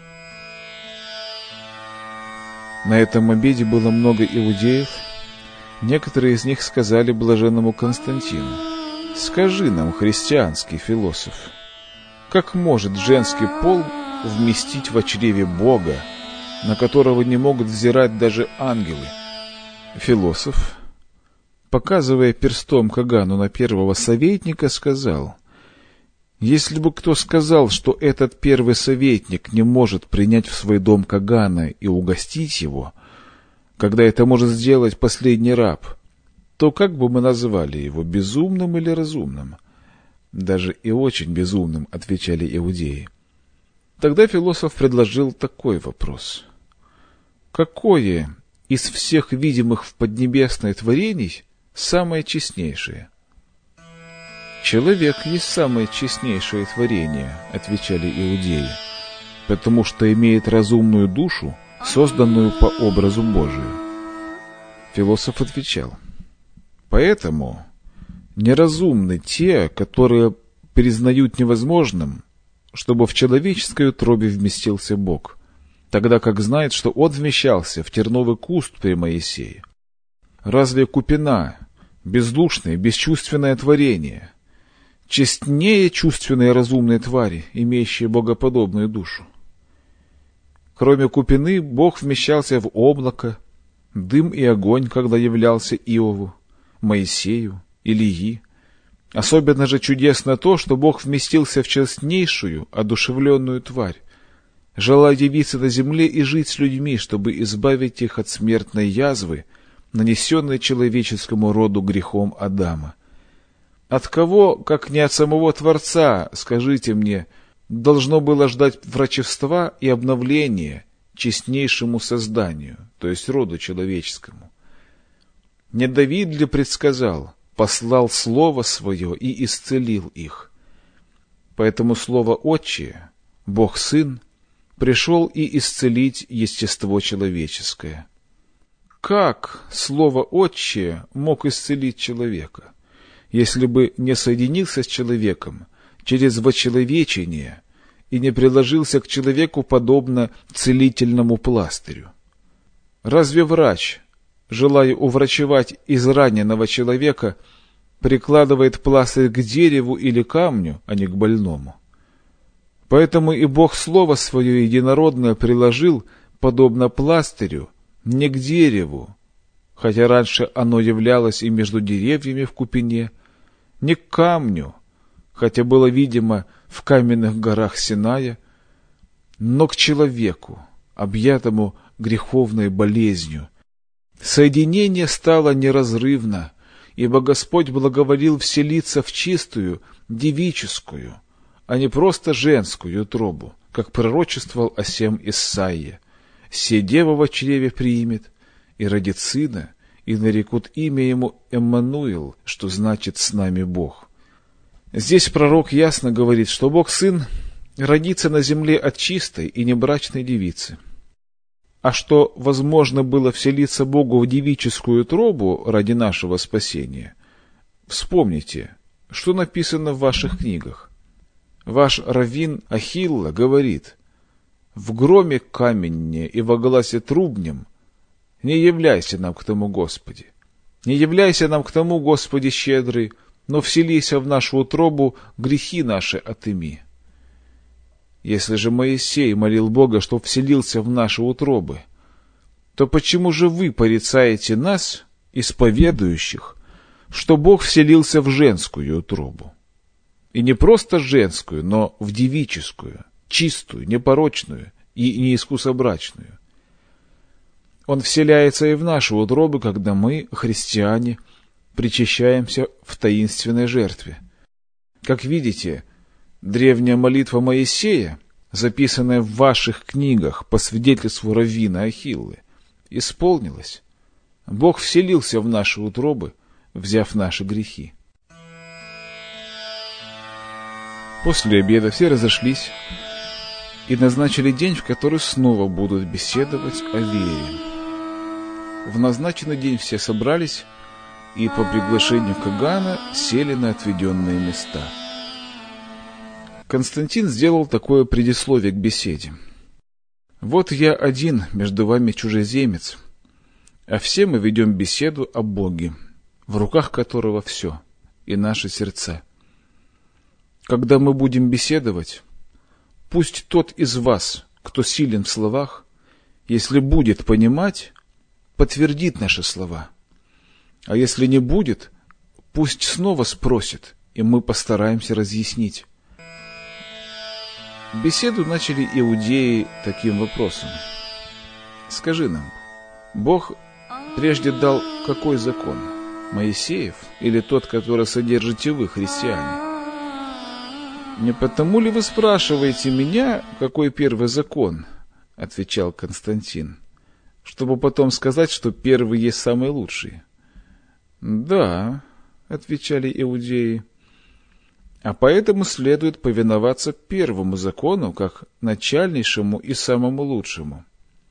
Speaker 1: На этом обеде было много иудеев. Некоторые из них сказали блаженному Константину: «Скажи нам, христианский философ, как может женский пол вместить в чреве Бога, на которого не могут взирать даже ангелы?» Философ, показывая перстом Кагану на первого советника, сказал: «Если бы кто сказал, что этот первый советник не может принять в свой дом Кагана и угостить его, когда это может сделать последний раб, то как бы мы назвали его, безумным или разумным?» «Даже и очень безумным», — отвечали иудеи. Тогда философ предложил такой вопрос: какое из всех видимых в Поднебесной творений самое честнейшее? «Человек есть самое честнейшее творение», — отвечали иудеи, «потому что имеет разумную душу, созданную по образу Божию». Философ отвечал: «Поэтому неразумны те, которые признают невозможным, чтобы в человеческой утробе вместился Бог, тогда как знает, что Он вмещался в терновый куст при Моисее. Разве купина, бездушное, бесчувственное творение, честнее чувственной разумной твари, имеющей богоподобную душу? Кроме купины, Бог вмещался в облако, дым и огонь, когда являлся Иову, Моисею, Илии. Особенно же чудесно то, что Бог вместился в честнейшую, одушевленную тварь, желая явиться на земле и жить с людьми, чтобы избавить их от смертной язвы, нанесенной человеческому роду грехом Адама. От кого, как не от самого Творца, скажите мне, должно было ждать врачевства и обновления честнейшему созданию, то есть роду человеческому? Не Давид ли предсказал: послал Слово Свое и исцелил их? Поэтому Слово Отчее, Бог Сын, пришел и исцелить естество человеческое. Как Слово Отчее мог исцелить человека, если бы не соединился с человеком через вочеловечение и не приложился к человеку подобно целительному пластырю? Разве врач, желая уврачевать израненного человека, прикладывает пластырь к дереву или камню, а не к больному? Поэтому и Бог Слово Свое единородное приложил, подобно пластырю, не к дереву, хотя раньше оно являлось и между деревьями в купине, не к камню, хотя было видимо в каменных горах Синая, но к человеку, объятому греховной болезнью. Соединение стало неразрывно, ибо Господь благоволил вселиться в чистую, девическую, а не просто женскую утробу, как пророчествовал о сем Исаия: «Се дева во чреве приимет, и родит сына, и нарекут имя ему Эммануил, что значит «с нами Бог». Здесь пророк ясно говорит, что Бог Сын родится на земле от чистой и небрачной девицы. А что возможно было вселиться Богу в девическую утробу ради нашего спасения, вспомните, что написано в ваших книгах. Ваш раввин Ахилла говорит: «В громе каменне и во гласе трубнем не являйся нам к тому, Господи. Не являйся нам к тому, Господи щедрый, но вселися в нашу утробу, грехи наши отыми». Если же Моисей молил Бога, чтоб вселился в наши утробы, то почему же вы порицаете нас, исповедующих, что Бог вселился в женскую утробу? И не просто женскую, но в девическую, чистую, непорочную и неискусобрачную. Он вселяется и в наши утробы, когда мы, христиане, причащаемся в таинственной жертве. Как видите, древняя молитва Моисея, записанная в ваших книгах по свидетельству раввина Ахиллы, исполнилась. Бог вселился в наши утробы, взяв наши грехи. После обеда все разошлись и назначили день, в который снова будут беседовать о вере. В назначенный день все собрались и по приглашению Кагана сели на отведенные места. Константин сделал такое предисловие к беседе. «Вот я один между вами чужеземец, а все мы ведем беседу о Боге, в руках которого все, и наши сердца. Когда мы будем беседовать, пусть тот из вас, кто силен в словах, если будет понимать, подтвердит наши слова. А если не будет, пусть снова спросит, и мы постараемся разъяснить». Беседу начали иудеи таким вопросом: «Скажи нам, Бог прежде дал какой закон, Моисеев или тот, который содержите вы, христиане? Не потому ли вы спрашиваете меня, какой первый закон?» — отвечал Константин, чтобы потом сказать, что первый есть самый лучший. «Да», — отвечали иудеи, — «а поэтому следует повиноваться первому закону, как начальнейшему и самому лучшему».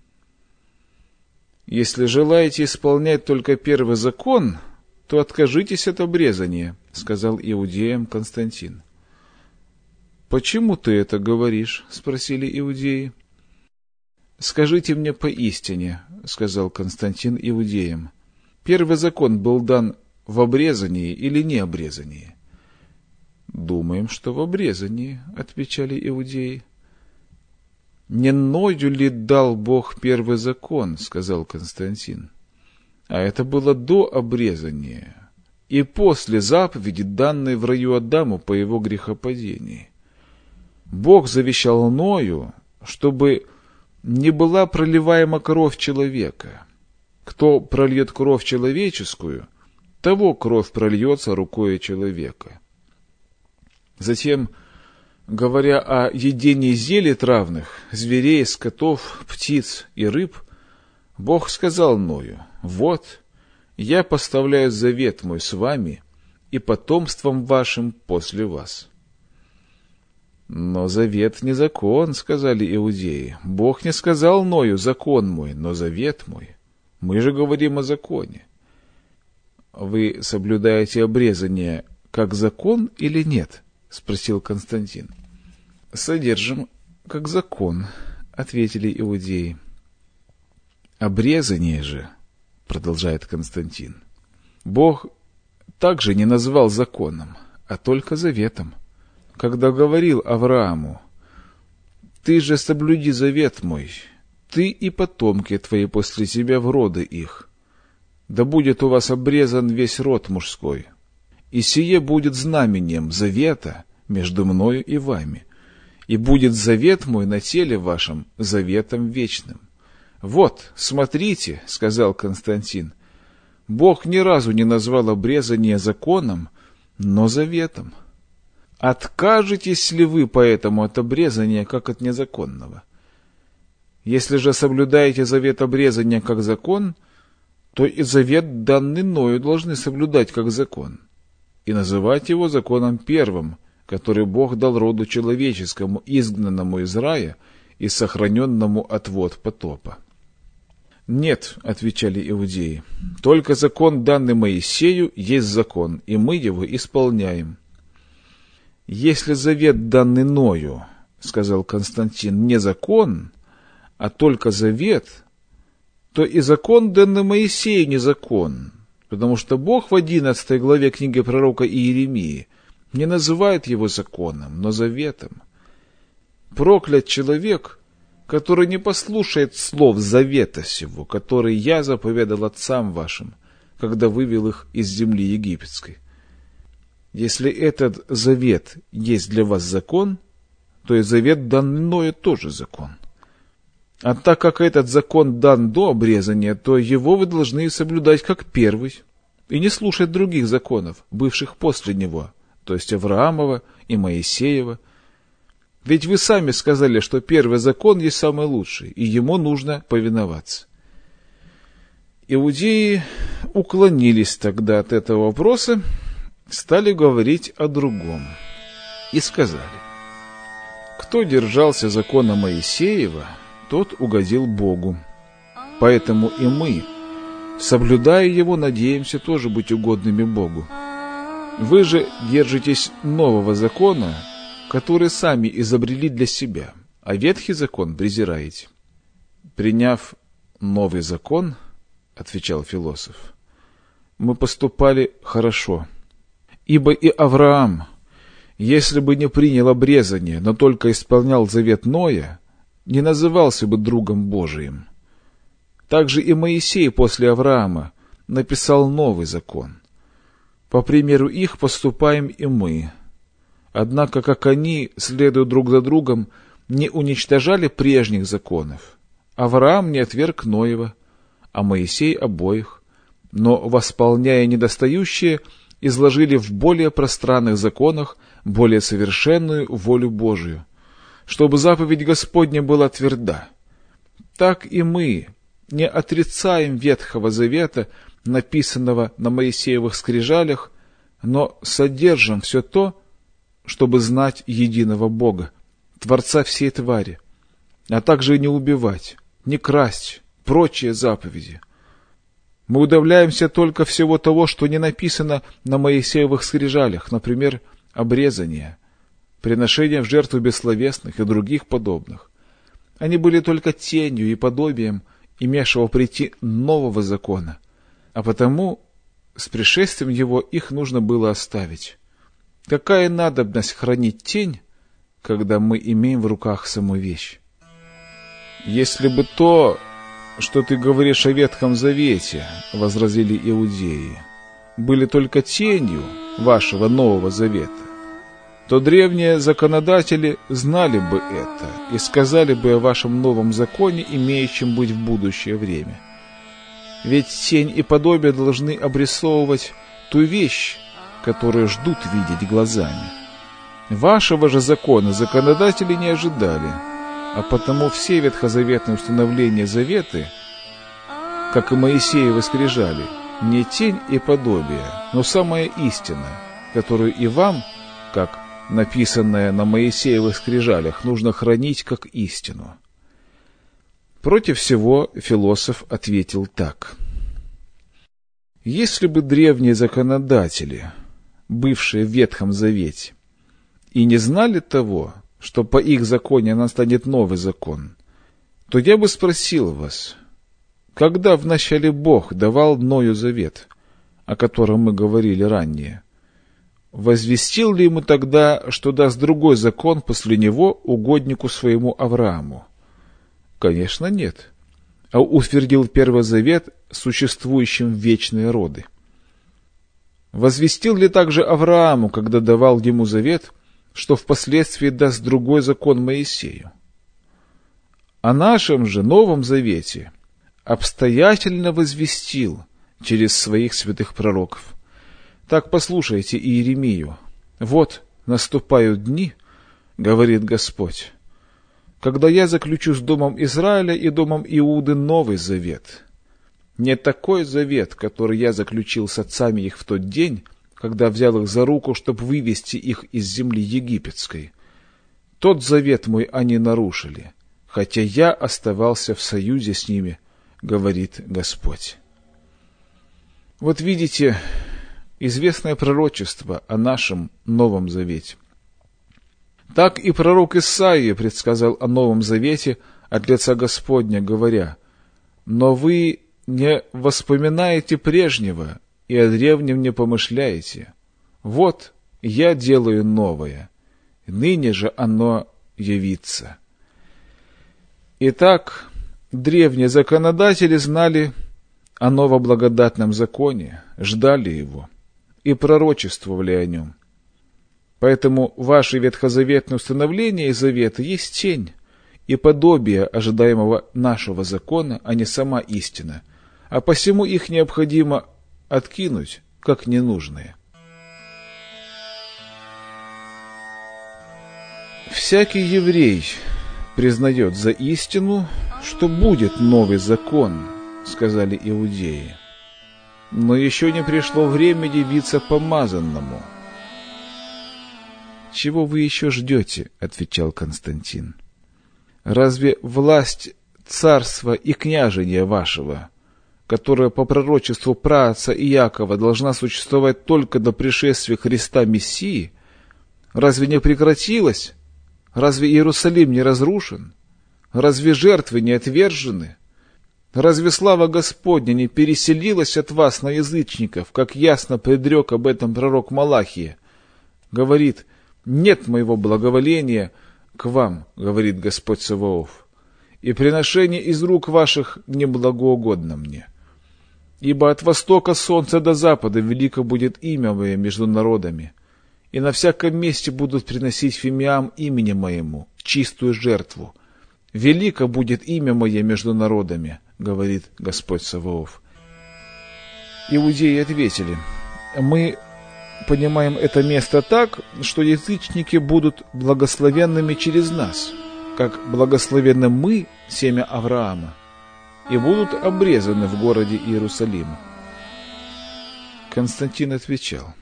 Speaker 1: «Если желаете исполнять только первый закон, то откажитесь от обрезания», — сказал иудеям Константин. «Почему ты это говоришь?» — спросили иудеи. «Скажите мне поистине», — сказал Константин иудеям, — «первый закон был дан в обрезании или не обрезании?» «Думаем, что в обрезании», — отвечали иудеи. «Не Ною ли дал Бог первый закон?» — сказал Константин. «А это было до обрезания и после заповеди, данной в раю Адаму по его грехопадении. Бог завещал Ною, чтобы не была проливаема кровь человека. Кто прольет кровь человеческую, того кровь прольется рукою человека». Затем, говоря о едении зелий травных, зверей, скотов, птиц и рыб, Бог сказал Ною: «Вот, я поставляю завет мой с вами и потомством вашим после вас». «Но завет не закон», — сказали иудеи. «Бог не сказал Ною: закон мой, но завет мой. Мы же говорим о законе». «Вы соблюдаете обрезание как закон или нет?» — спросил Константин. «Содержим как закон», — ответили иудеи. «Обрезание же», — продолжает Константин, — «Бог также не назвал законом, а только заветом, когда говорил Аврааму: «Ты же соблюди завет мой, ты и потомки твои после тебя в роды их. Да будет у вас обрезан весь род мужской. И сие будет знамением завета между мною и вами, и будет завет мой на теле вашем заветом вечным». «Вот, смотрите», — сказал Константин, — «Бог ни разу не назвал обрезание законом, но заветом. Откажетесь ли вы поэтому от обрезания, как от незаконного? Если же соблюдаете завет обрезания как закон, то и завет, данный Ною, должны соблюдать как закон, и называть его законом первым, который Бог дал роду человеческому, изгнанному из рая и сохраненному от вод потопа. «Нет», — отвечали иудеи, — «только закон, данный Моисею, есть закон, и мы его исполняем». «Если завет, данный Ною, — сказал Константин, — не закон, а только завет, то и закон, данный Моисею, не закон, потому что Бог в 11 главе книги пророка Иеремии не называет его законом, но заветом. Проклят человек, который не послушает слов завета сего, который я заповедал отцам вашим, когда вывел их из земли египетской. Если этот завет есть для вас закон, то и завет, данный Ною, тоже закон. А так как этот закон дан до обрезания, то его вы должны соблюдать как первый, и не слушать других законов, бывших после него, то есть Авраамова и Моисеева. Ведь вы сами сказали, что первый закон есть самый лучший, и ему нужно повиноваться. Иудеи уклонились тогда от этого вопроса, стали говорить о другом, и сказали: кто держался закона Моисеева, тот угодил Богу. Поэтому и мы, соблюдая его, надеемся тоже быть угодными Богу. Вы же держитесь нового закона, который сами изобрели для себя, а ветхий закон презираете. Приняв новый закон, отвечал философ, мы поступали хорошо. Ибо и Авраам, если бы не принял обрезание, но только исполнял завет Ноя, не назывался бы другом Божиим. Также и Моисей после Авраама написал новый закон. По примеру их поступаем и мы. Однако, как они, следуя друг за другом, не уничтожали прежних законов, Авраам не отверг Ноева, а Моисей обоих, но, восполняя недостающие, изложили в более пространных законах более совершенную волю Божию, чтобы заповедь Господня была тверда. Так и мы не отрицаем Ветхого Завета, написанного на Моисеевых скрижалях, но содержим все то, чтобы знать единого Бога, Творца всей твари, а также не убивать, не красть, прочие заповеди. Мы удивляемся только всего того, что не написано на Моисеевых скрижалях, например, обрезание, приношение в жертву бессловесных и других подобных. Они были только тенью и подобием имевшего прийти нового закона, а потому с пришествием его их нужно было оставить. Какая надобность хранить тень, когда мы имеем в руках саму вещь? Если бы то, что ты говоришь о Ветхом Завете, — возразили иудеи, — были только тенью вашего Нового Завета, то древние законодатели знали бы это и сказали бы о вашем новом законе, имеющем быть в будущее время. Ведь тень и подобие должны обрисовывать ту вещь, которую ждут видеть глазами. Вашего же закона законодатели не ожидали, а потому все ветхозаветные установления заветы, как и Моисеевы скрижали, не тень и подобие, но самая истина, которую и вам, как написанное на Моисеевых скрижалях, нужно хранить как истину. Против всего философ ответил так. Если бы древние законодатели, бывшие в Ветхом Завете, и не знали того, что по их законе настанет новый закон, то я бы спросил вас, когда вначале Бог давал Ною завет, о котором мы говорили ранее, возвестил ли ему тогда, что даст другой закон после него угоднику своему Аврааму? Конечно, нет. А утвердил Первый Завет существующим в вечные роды. Возвестил ли также Аврааму, когда давал ему завет, что впоследствии даст другой закон Моисею? О нашем же Новом Завете обстоятельно возвестил через своих святых пророков. Так послушайте Иеремию. «Вот наступают дни, — говорит Господь, — когда я заключу с домом Израиля и домом Иуды новый завет. Не такой завет, который я заключил с отцами их в тот день, когда взял их за руку, чтобы вывести их из земли египетской. Тот завет мой они нарушили, хотя я оставался в союзе с ними, говорит Господь. Вот видите, известное пророчество о нашем Новом Завете. Так и пророк Исаия предсказал о Новом Завете от лица Господня, говоря: «Но вы не воспоминаете прежнего и о древнем не помышляете. Вот я делаю новое, ныне же оно явится». Итак, древние законодатели знали о новоблагодатном законе, ждали его и пророчествовали о нем. Поэтому ваши ветхозаветные установления и заветы есть тень и подобие ожидаемого нашего закона, а не сама истина, а посему их необходимо откинуть, как ненужные. Всякий еврей признает за истину, что будет новый закон, сказали иудеи. Но еще не пришло время явиться помазанному. «Чего вы еще ждете?» — отвечал Константин. «Разве власть царства и княжения вашего, которая по пророчеству праотца Иакова должна существовать только до пришествия Христа Мессии, разве не прекратилась? Разве Иерусалим не разрушен? Разве жертвы не отвержены? Разве слава Господня не переселилась от вас на язычников, как ясно предрек об этом пророк Малахия? Говорит: «Нет моего благоволения к вам, говорит Господь Саваоф, и приношение из рук ваших не благоугодно мне. Ибо от востока солнца до запада велико будет имя мое между народами, и на всяком месте будут приносить фимиам имени моему чистую жертву. Велико будет имя мое между народами, говорит Господь Саваоф». Иудеи ответили: «Мы понимаем это место так, что язычники будут благословенными через нас, как благословенны мы, семя Авраама, и будут обрезаны в городе Иерусалима». Константин отвечал: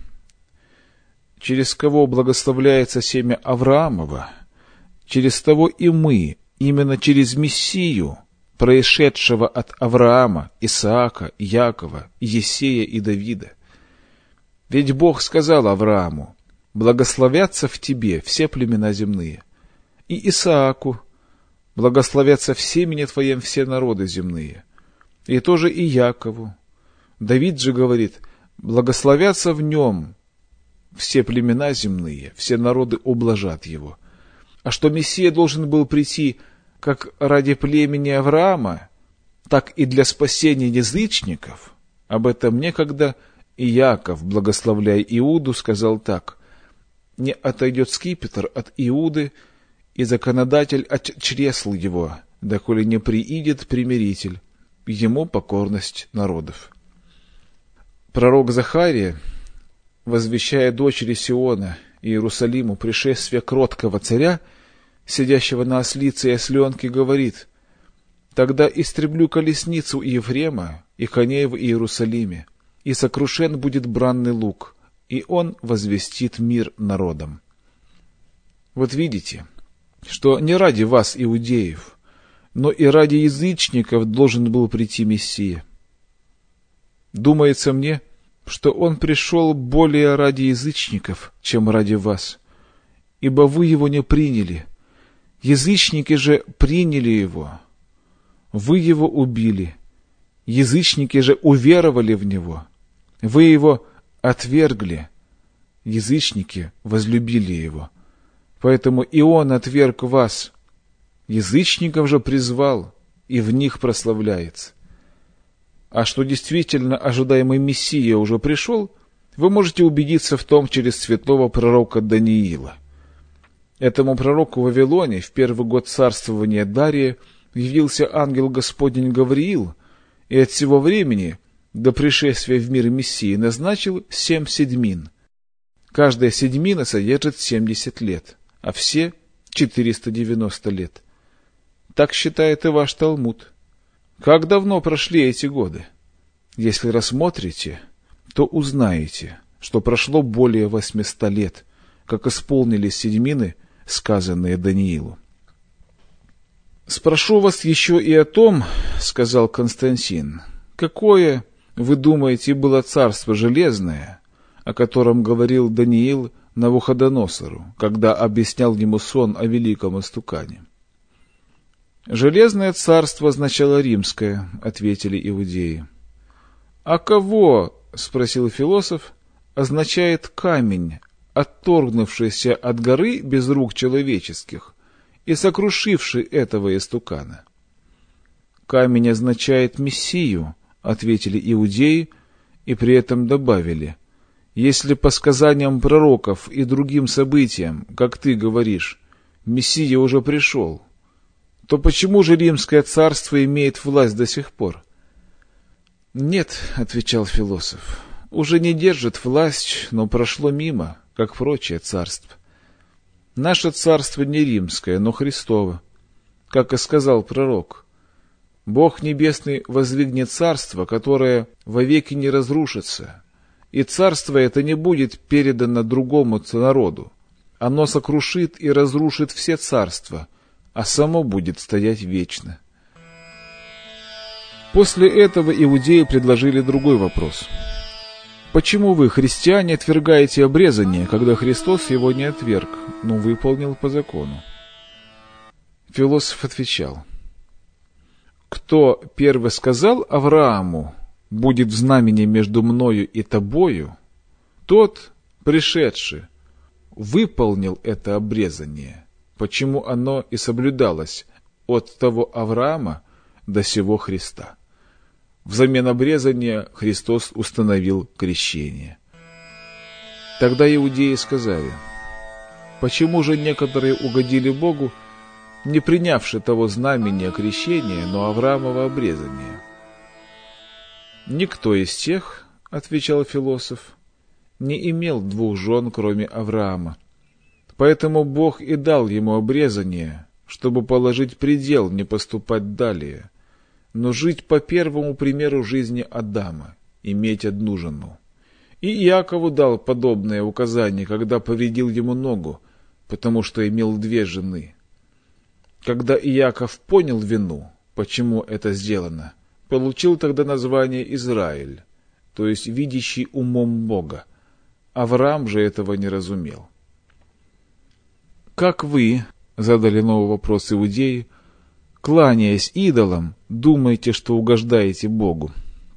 Speaker 1: «Через кого благословляется семя Авраамова, через того и мы, именно через Мессию, происшедшего от Авраама, Исаака, Якова, Иесея и Давида. Ведь Бог сказал Аврааму: благословятся в тебе все племена земные, и Исааку: благословятся в семени твоем все народы земные, и тоже и Якову. Давид же говорит: благословятся в нем все племена земные, все народы ублажат его. А что Мессия должен был прийти как ради племени Авраама, так и для спасения язычников, об этом некогда и Иаков, благословляя Иуду, сказал так: «Не отойдет скипетр от Иуды, и законодатель от чресл его, доколе не приидет примиритель, ему покорность народов». Пророк Захария, возвещая дочери Сиона и Иерусалиму пришествие кроткого царя, сидящего на ослице и осленке, говорит: «Тогда истреблю колесницу Ефрема и коней в Иерусалиме, и сокрушен будет бранный лук, и он возвестит мир народам». Вот видите, что не ради вас, иудеев, но и ради язычников должен был прийти Мессия. Думается мне, что он пришел более ради язычников, чем ради вас, ибо вы его не приняли. Язычники же приняли его. Вы его убили. Язычники же уверовали в него. Вы его отвергли. Язычники возлюбили его. Поэтому и он отверг вас. Язычников же призвал, и в них прославляется. А что действительно ожидаемый Мессия уже пришел, вы можете убедиться в том через святого пророка Даниила. Этому пророку в Вавилоне в первый год царствования Дария явился ангел Господень Гавриил, и от сего времени до пришествия в мир Мессии назначил 7 седьмин. Каждая седьмина содержит 70 лет, а все 490 лет. Так считает и ваш Талмуд. Как давно прошли эти годы? Если рассмотрите, то узнаете, что прошло более 800 лет, как исполнились седьмины, сказанные Даниилу. «Спрошу вас еще и о том, — сказал Константин, — какое, вы думаете, было царство железное, о котором говорил Даниил Навуходоносору, когда объяснял ему сон о великом истукане?» «Железное царство означало римское, — ответили иудеи. — А кого, — спросил философ, — означает камень, отторгнувшийся от горы без рук человеческих и сокрушивший этого истукана? — Камень означает Мессию, — ответили иудеи, и при этом добавили: — если по сказаниям пророков и другим событиям, как ты говоришь, Мессия уже пришел, то почему же римское царство имеет власть до сих пор? — Нет, — отвечал философ, — уже не держит власть, но прошло мимо, как прочее царство. Наше царство не римское, но Христово. Как и сказал пророк: Бог Небесный воздвигнет царство, которое вовеки не разрушится, и царство это не будет передано другому народу. Оно сокрушит и разрушит все царства, а само будет стоять вечно. После этого иудеи предложили другой вопрос. Почему вы, христиане, отвергаете обрезание, когда Христос его не отверг, но выполнил по закону? Философ отвечал: кто первый сказал Аврааму: будет знамение между мною и тобою, тот, пришедший, выполнил это обрезание, почему оно и соблюдалось от того Авраама до сего Христа. Взамен обрезания Христос установил крещение. Тогда иудеи сказали: почему же некоторые угодили Богу, не принявши того знамения крещения, но Авраамова обрезания? Никто из тех, — отвечал философ, — не имел двух жен, кроме Авраама. Поэтому Бог и дал ему обрезание, чтобы положить предел не поступать далее, но жить по первому примеру жизни Адама, иметь одну жену. И Иакову дал подобное указание, когда повредил ему ногу, потому что имел две жены. Когда Иаков понял вину, почему это сделано, получил тогда название Израиль, то есть видящий умом Бога. Авраам же этого не разумел. «Как вы, — задали новый вопрос иудеи, — кланяясь идолам, думаете, что угождаете Богу?»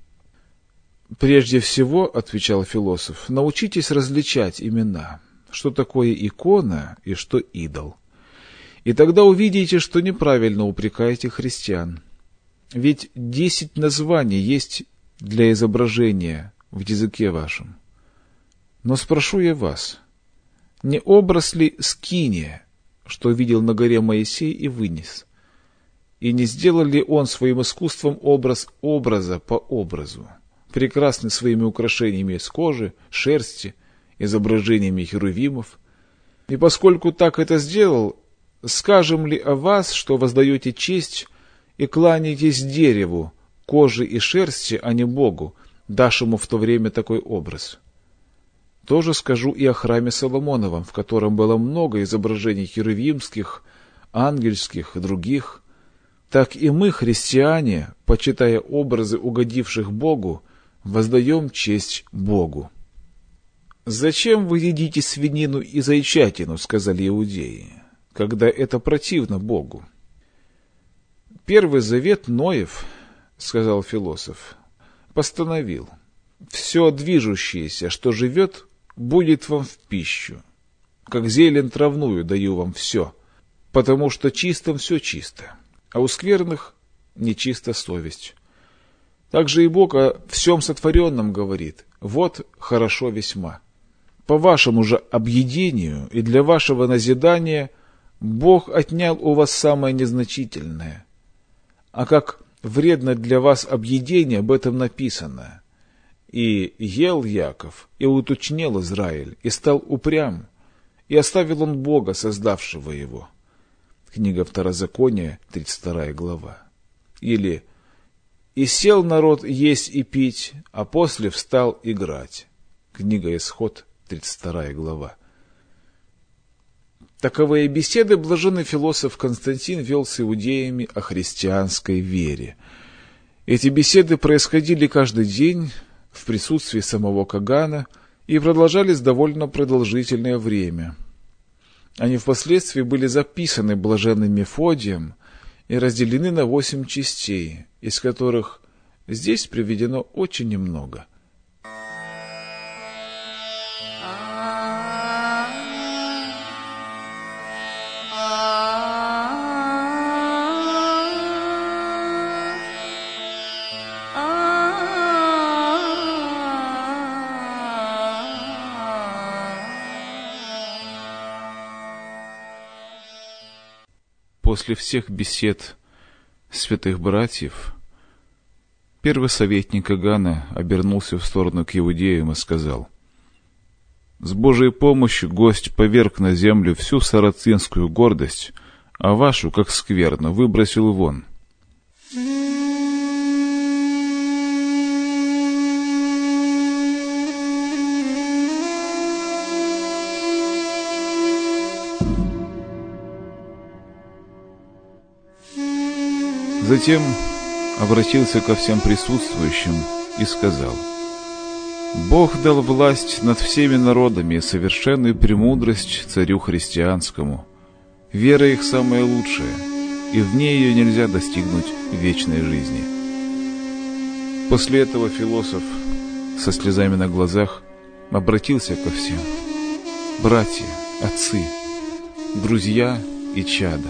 Speaker 1: «Прежде всего, — отвечал философ, — научитесь различать имена, что такое икона и что идол. И тогда увидите, что неправильно упрекаете христиан. Ведь 10 названий есть для изображения в языке вашем. Но спрошу я вас, не образ ли скиния, что видел на горе Моисей и вынес? И не сделал ли он своим искусством образ образа по образу, прекрасный своими украшениями из кожи, шерсти, изображениями херувимов? И поскольку так это сделал, скажем ли о вас, что воздаете честь и кланяетесь дереву, коже и шерсти, а не Богу, давшему в то время такой образ? Тоже скажу и о храме Соломоновом, в котором было много изображений херувимских, ангельских и других. Так и мы, христиане, почитая образы угодивших Богу, воздаем честь Богу. «Зачем вы едите свинину и зайчатину, — сказали иудеи, — когда это противно Богу?» «Первый завет Ноев, — сказал философ, — постановил: все движущееся, что живет, будет вам в пищу. Как зелень травную даю вам все, потому что чистым все чисто, а у скверных нечиста совесть. Также и Бог о всем сотворенном говорит: вот хорошо весьма. По вашему же объедению и для вашего назидания Бог отнял у вас самое незначительное. А как вредно для вас объедение, об этом написано: и ел Яков, и уточнел Израиль, и стал упрям, и оставил он Бога, создавшего его». Книга Второзакония, 32 глава. Или И сел народ есть и пить, а после встал играть. Книга Исход, 32 глава. Таковые беседы блаженный философ Константин вел с иудеями о христианской вере. Эти беседы происходили каждый день в присутствии самого Кагана и продолжались довольно продолжительное время. Они впоследствии были записаны блаженным Мефодием и разделены на 8 частей, из которых здесь приведено очень немного. После всех бесед святых братьев первый советник Кагана обернулся в сторону к иудеям и сказал: «С Божией помощью гость поверг на землю всю сарацинскую гордость, а вашу, как скверно, выбросил вон». Затем обратился ко всем присутствующим и сказал: «Бог дал власть над всеми народами и совершенную премудрость царю христианскому. Вера их самая лучшая, и вне ее нельзя достигнуть вечной жизни». После этого философ со слезами на глазах обратился ко всем: «Братья, отцы, друзья и чада,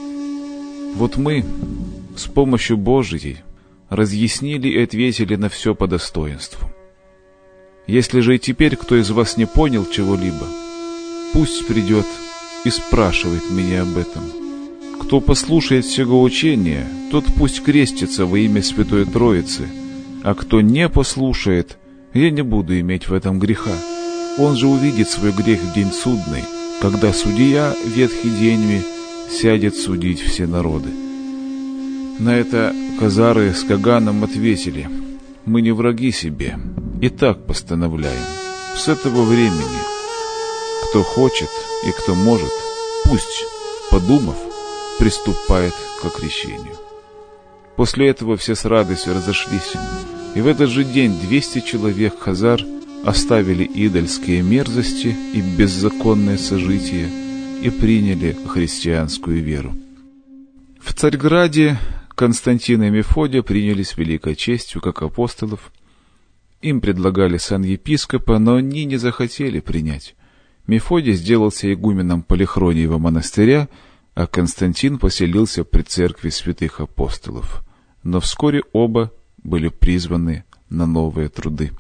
Speaker 1: вот мы с помощью Божией разъяснили и ответили на все по достоинству. Если же и теперь кто из вас не понял чего-либо, пусть придет и спрашивает меня об этом. Кто послушает всего учения, тот пусть крестится во имя Святой Троицы, а кто не послушает, я не буду иметь в этом греха. Он же увидит свой грех в день судный, когда судья ветхий деньми сядет судить все народы». На это казары с Каганом ответили: «Мы не враги себе, и так постановляем. С этого времени кто хочет и кто может, пусть, подумав, приступает к окрещению». После этого все с радостью разошлись, и в этот же день 200 человек хазар оставили идольские мерзости и беззаконное сожитие и приняли христианскую веру. В Царьграде Константин и Мефодий приняли с великой честью, как апостолов. Им предлагали сан епископа, но они не захотели принять. Мефодий сделался игуменом Полихрониева монастыря, а Константин поселился при церкви святых апостолов. Но вскоре оба были призваны на новые труды.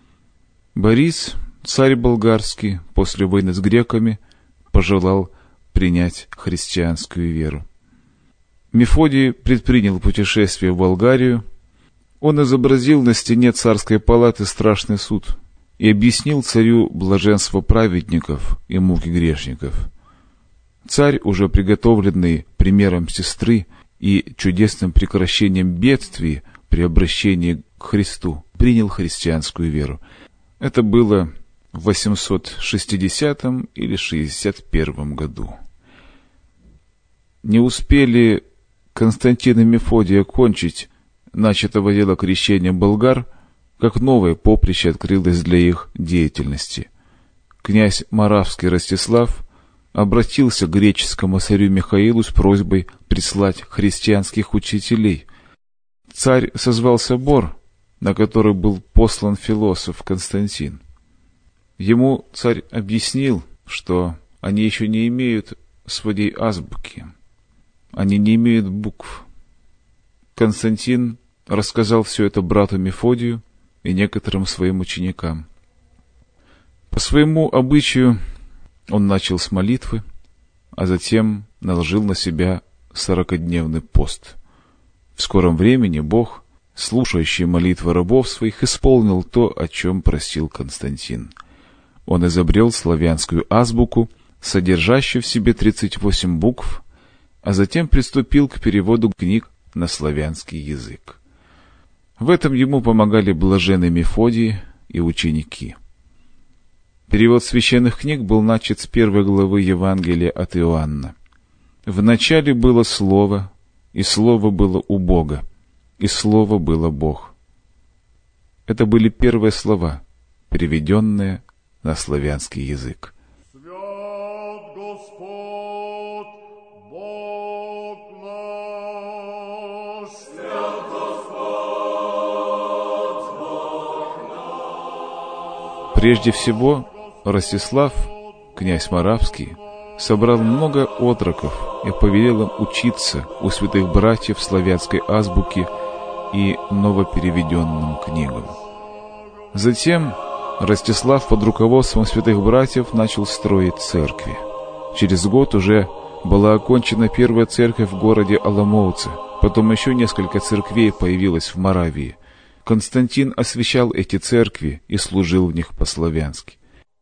Speaker 1: Борис, царь болгарский, после войны с греками пожелал принять христианскую веру. Мефодий предпринял путешествие в Болгарию. Он изобразил на стене царской палаты страшный суд и объяснил царю блаженство праведников и муки грешников. Царь, уже приготовленный примером сестры и чудесным прекращением бедствий при обращении к Христу, принял христианскую веру. Это было в 860 или 61 году. Не успели Константин и Мефодий окончить начатого дела крещения болгар, как новое поприще открылось для их деятельности. Князь Моравский Ростислав обратился к греческому царю Михаилу с просьбой прислать христианских учителей. Царь созвал собор, на который был послан философ Константин. Ему царь объяснил, что они еще не имеют своей азбуки, они не имеют букв. Константин рассказал все это брату Мефодию и некоторым своим ученикам. По своему обычаю он начал с молитвы, а затем наложил на себя 40-дневный пост. В скором времени Бог, слушающий молитвы рабов своих, исполнил то, о чем просил Константин. Он изобрел славянскую азбуку, содержащую в себе 38 букв, а затем приступил к переводу книг на славянский язык. В этом ему помогали блаженный Мефодий и ученики. Перевод священных книг был начат с 1 главы Евангелия от Иоанна. «В начале было Слово, и Слово было у Бога, и Слово было Бог». Это были первые слова, переведенные на славянский язык.
Speaker 2: Свят Господь, Бог наш! Свят Господь, Бог наш!
Speaker 1: Прежде всего, Ростислав, князь Моравский, собрал много отроков и повелел им учиться у святых братьев славянской азбуки и новопереведенным книгам. Затем Ростислав под руководством святых братьев начал строить церкви. Через год уже была окончена первая церковь в городе Оломouце, потом еще несколько церквей появилось в Моравии. Константин освящал эти церкви и служил в них по-славянски.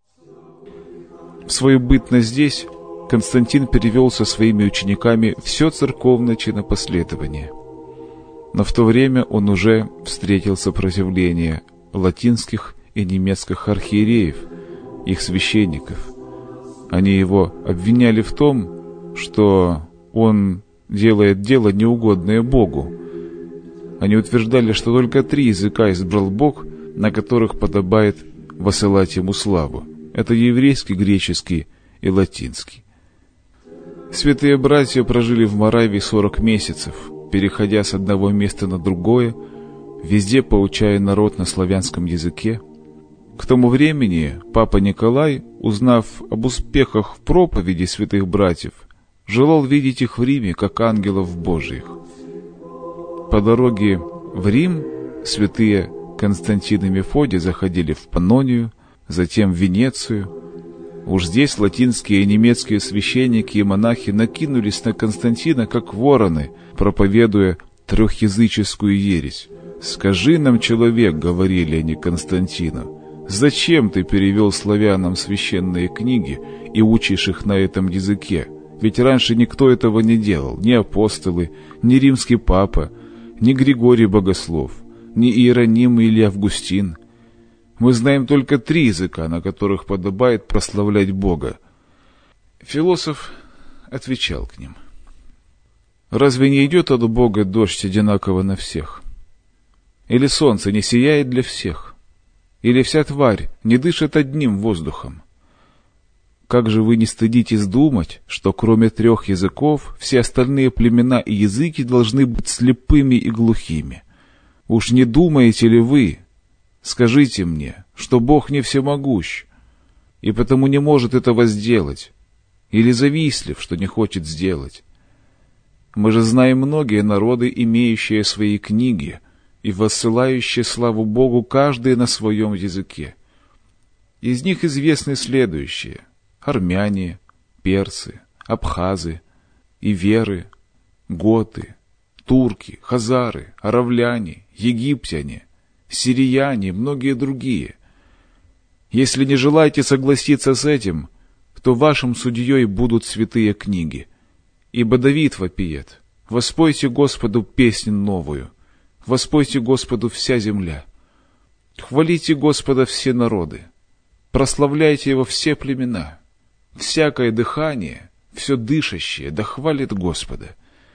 Speaker 1: В свою бытность здесь Константин перевел со своими учениками все церковное чинопоследование. Но в то время он уже встретил сопротивление латинских и немецких архиереев, их священников. Они его обвиняли в том, что он делает дело неугодное Богу. Они утверждали, что только 3 языка избрал Бог, на которых подобает воссылать ему славу. Это еврейский, греческий и латинский. Святые братья прожили в Моравии 40 месяцев, переходя с одного места на другое, везде поучая народ на славянском языке. К тому времени папа Николай, узнав об успехах в проповеди святых братьев, желал видеть их в Риме, как ангелов Божиих. По дороге в Рим святые Константин и Мефодий заходили в Паннонию, затем в Венецию. Уж здесь латинские и немецкие священники и монахи накинулись на Константина, как вороны, проповедуя трехязыческую ересь. «Скажи нам, человек, — говорили они Константину, — зачем ты перевел славянам священные книги и учишь их на этом языке? Ведь раньше никто этого не делал, ни апостолы, ни римский папа, ни Григорий Богослов, ни Иероним или Августин. Мы знаем только 3 языка, на которых подобает прославлять Бога». Философ отвечал к ним: «Разве не идет от Бога дождь одинаково на всех? Или солнце не сияет для всех? Или вся тварь не дышит одним воздухом? Как же вы не стыдитесь думать, что кроме 3 языков все остальные племена и языки должны быть слепыми и глухими? Уж не думаете ли вы, скажите мне, что Бог не всемогущ, и потому не может этого сделать, или завистлив, что не хочет сделать? Мы же знаем многие народы, имеющие свои книги и воссылающие славу Богу, каждый на своем языке. Из них известны следующие: армяне, персы, абхазы, иверы, готы, турки, хазары, аравляне, египтяне, сирияне и многие другие. Если не желаете согласиться с этим, то вашим судьей будут святые книги. Ибо Давид вопиет: «Воспойте Господу песнь новую, воспойте Господу вся земля. Хвалите Господа все народы, прославляйте Его все племена. Всякое дыхание, все дышащее, да хвалит Господа».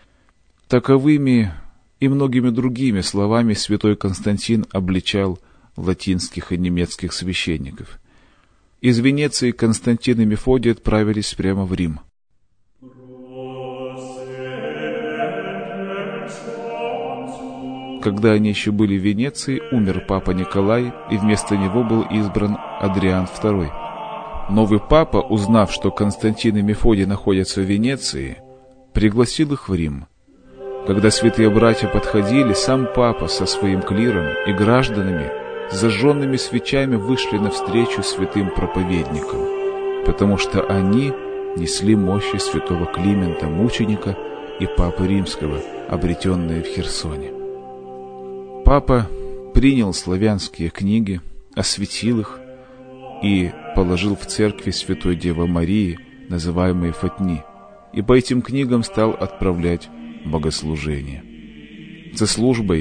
Speaker 1: Таковыми и многими другими словами святой Константин обличал латинских и немецких священников. Из Венеции Константин и Мефодий отправились прямо в Рим. Когда они еще были в Венеции, умер папа Николай, и вместо него был избран Адриан II. Новый папа, узнав, что Константин и Мефодий находятся в Венеции, пригласил их в Рим. Когда святые братья подходили, сам папа со своим клиром и гражданами с зажженными свечами вышли навстречу святым проповедникам, потому что они несли мощи святого Климента, мученика и папы Римского, обретенные в Херсоне. Папа принял славянские книги, осветил их и положил в церкви Святой Девы Марии, называемые Фатни, и по этим книгам стал отправлять богослужение. За службой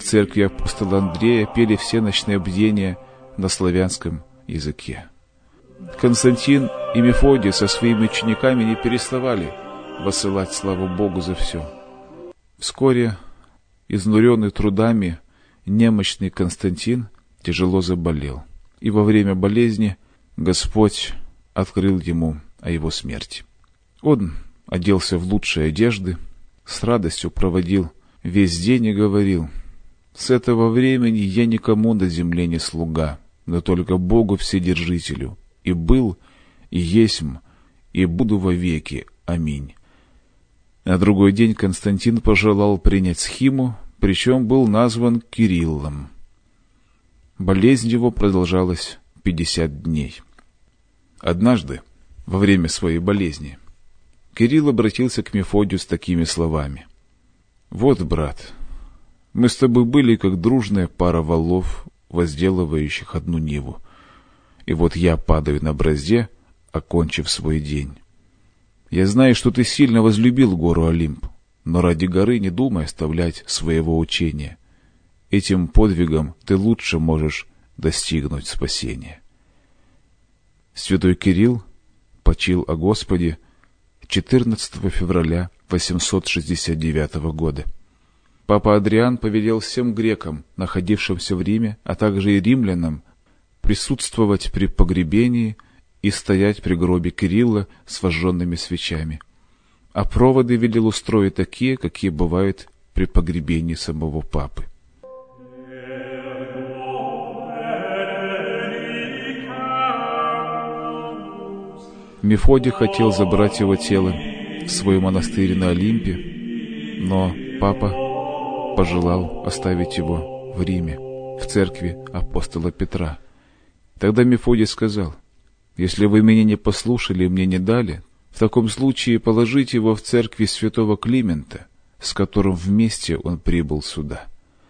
Speaker 1: в церкви апостола Андрея пели все ночные бдения на славянском языке. Константин и Мефодий со своими учениками не переставали воссылать славу Богу за все. Вскоре, изнуренный трудами, немощный Константин тяжело заболел, и во время болезни Господь открыл ему о его смерти. Он оделся в лучшие одежды, с радостью проводил весь день и говорил: «С этого времени я никому на земле не слуга, но только Богу Вседержителю, и был, и есмь, и буду вовеки. Аминь». На другой день Константин пожелал принять схиму, причем был назван Кириллом. Болезнь его продолжалась 50 дней. Однажды, во время своей болезни, Кирилл обратился к Мефодию с такими словами: «Вот, брат, мы с тобой были как дружная пара валов, возделывающих одну ниву, и вот я падаю на бразде, окончив свой день. Я знаю, что ты сильно возлюбил гору Олимп, но ради горы не думай оставлять своего учения. Этим подвигом ты лучше можешь достигнуть спасения». Святой Кирилл почил о Господе 14 февраля 869 года. Папа Адриан повелел всем грекам, находившимся в Риме, а также и римлянам, присутствовать при погребении и стоять при гробе Кирилла с вожженными свечами. А проводы велел устроить такие, какие бывают при погребении самого папы. Мефодий хотел забрать его тело в свой монастырь на Олимпе, но папа пожелал оставить его в Риме, в церкви апостола Петра. Тогда Мефодий сказал: «Если вы меня не послушали и мне не дали, в таком случае положите его в церкви святого Климента, с которым вместе он прибыл сюда».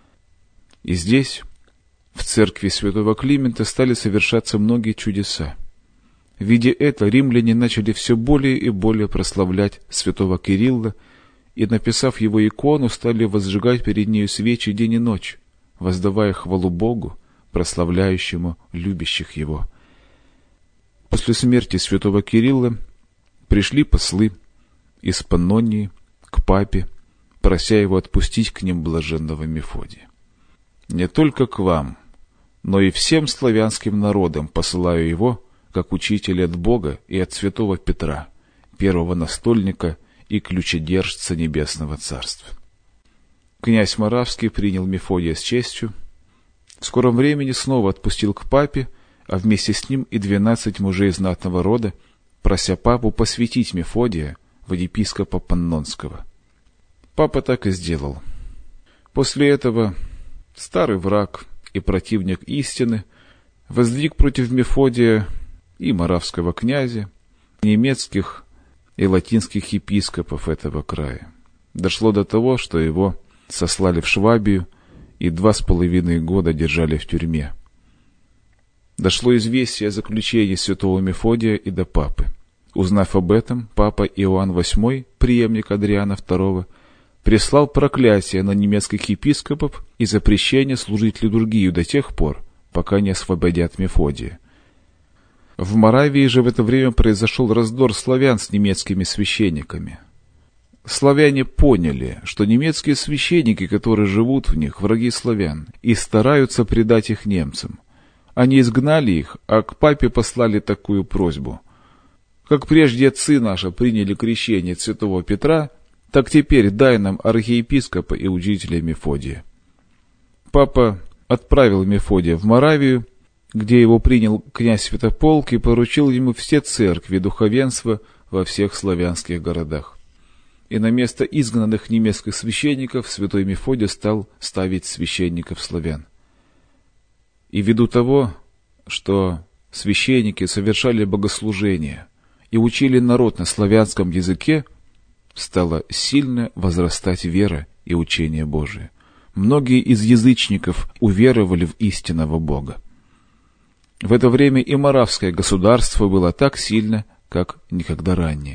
Speaker 1: И здесь, в церкви святого Климента, стали совершаться многие чудеса. Видя это, римляне начали все более и более прославлять святого Кирилла и, написав его икону, стали возжигать перед нею свечи день и ночь, воздавая хвалу Богу, прославляющему любящих его. После смерти святого Кирилла пришли послы из Паннонии к папе, прося его отпустить к ним блаженного Мефодия. «Не только к вам, но и всем славянским народам посылаю его, как учителя от Бога и от святого Петра, первого настольника и ключедержца Небесного Царства». Князь Моравский принял Мефодия с честью, в скором времени снова отпустил к папе, а вместе с ним и 12 мужей знатного рода, прося папу посвятить Мефодия в епископа Паннонского. Папа так и сделал. После этого старый враг и противник истины воздвиг против Мефодия и моравского князя, немецких и латинских епископов этого края. Дошло до того, что его сослали в Швабию и 2,5 года держали в тюрьме. Дошло известие о заключении святого Мефодия и до папы. Узнав об этом, папа Иоанн VIII, преемник Адриана II, прислал проклятие на немецких епископов и запрещение служить литургию до тех пор, пока не освободят Мефодия. В Моравии же в это время произошел раздор славян с немецкими священниками. Славяне поняли, что немецкие священники, которые живут в них, враги славян, и стараются предать их немцам. Они изгнали их, а к папе послали такую просьбу: «Как прежде отцы наши приняли крещение от святого Петра, так теперь дай нам архиепископа и учителя Мефодия». Папа отправил Мефодия в Моравию, где его принял князь Святополк и поручил ему все церкви и духовенство во всех славянских городах. И на место изгнанных немецких священников святой Мефодий стал ставить священников славян. И ввиду того, что священники совершали богослужения и учили народ на славянском языке, стала сильно возрастать вера и учение Божие. Многие из язычников уверовали в истинного Бога. В это время и моравское государство было так сильно, как никогда ранее.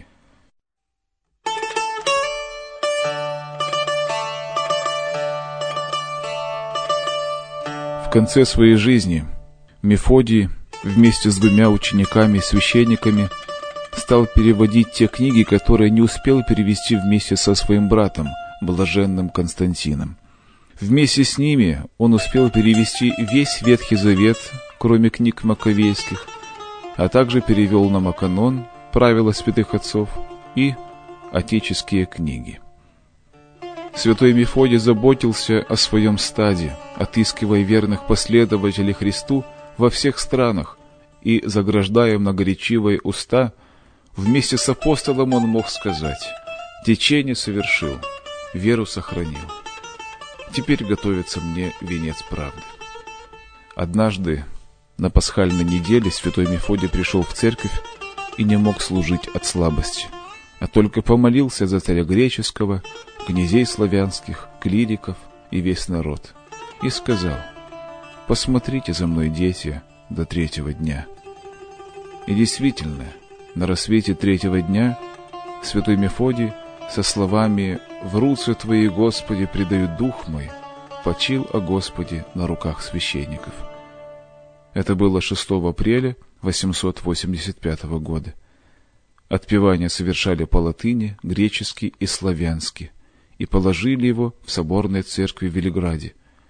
Speaker 1: В конце своей жизни Мефодий вместе с 2 учениками-священниками стал переводить те книги, которые не успел перевести вместе со своим братом, блаженным Константином. Вместе с ними он успел перевести весь Ветхий Завет, кроме книг маковейских, а также перевел на Маканон, правила святых отцов и отеческие книги. Святой Мефодий заботился о своем стаде, отыскивая верных последователей Христу во всех странах, и, заграждая многоречивые уста, вместе с апостолом он мог сказать: «Течение совершил, веру сохранил. Теперь готовится мне венец правды». Однажды на пасхальной неделе святой Мефодий пришел в церковь и не мог служить от слабости, а только помолился за царя греческого, князей славянских, клириков и весь народ, и сказал: «Посмотрите за мной, дети, до 3-го дня». И действительно, на рассвете 3-го дня святой Мефодий со словами «В руцы Твои, Господи, предаю дух мой», почил о Господе на руках священников. Это было 6 апреля 885 года. Отпевания совершали по латыни, гречески и славянски, и положили его в соборной церкви в Велиграде.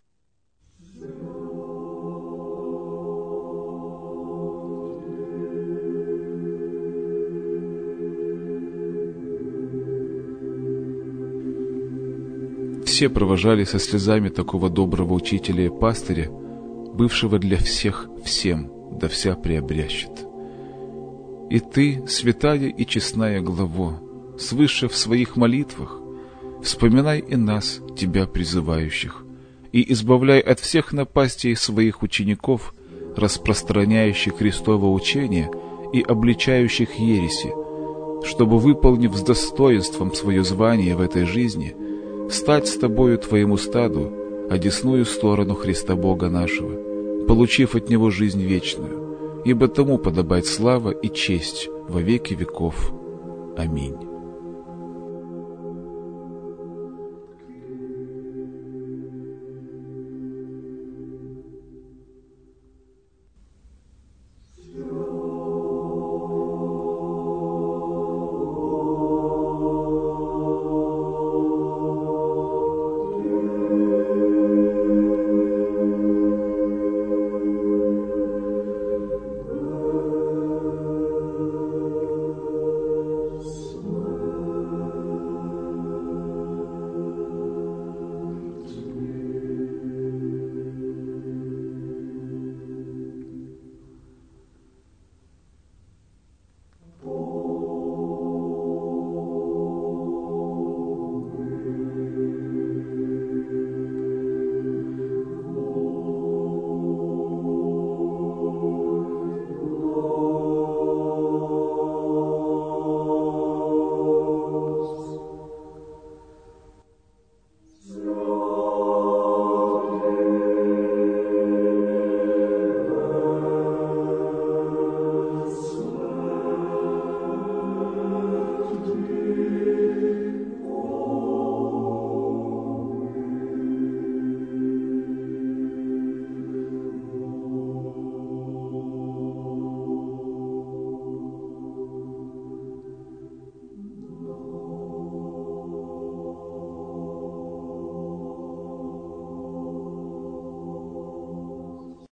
Speaker 1: Все провожали со слезами такого доброго учителя и пастыря, бывшего для всех всем, да вся приобрящет. И ты, святая и честная главо, свыше в своих молитвах, вспоминай и нас, тебя призывающих, и избавляй от всех напастей своих учеников, распространяющих Христово учение и обличающих ереси, чтобы, выполнив с достоинством свое звание в этой жизни, стать с тобою твоему стаду, одесную сторону Христа Бога нашего, получив от Него жизнь вечную, ибо тому подобает слава и честь во веки веков. Аминь.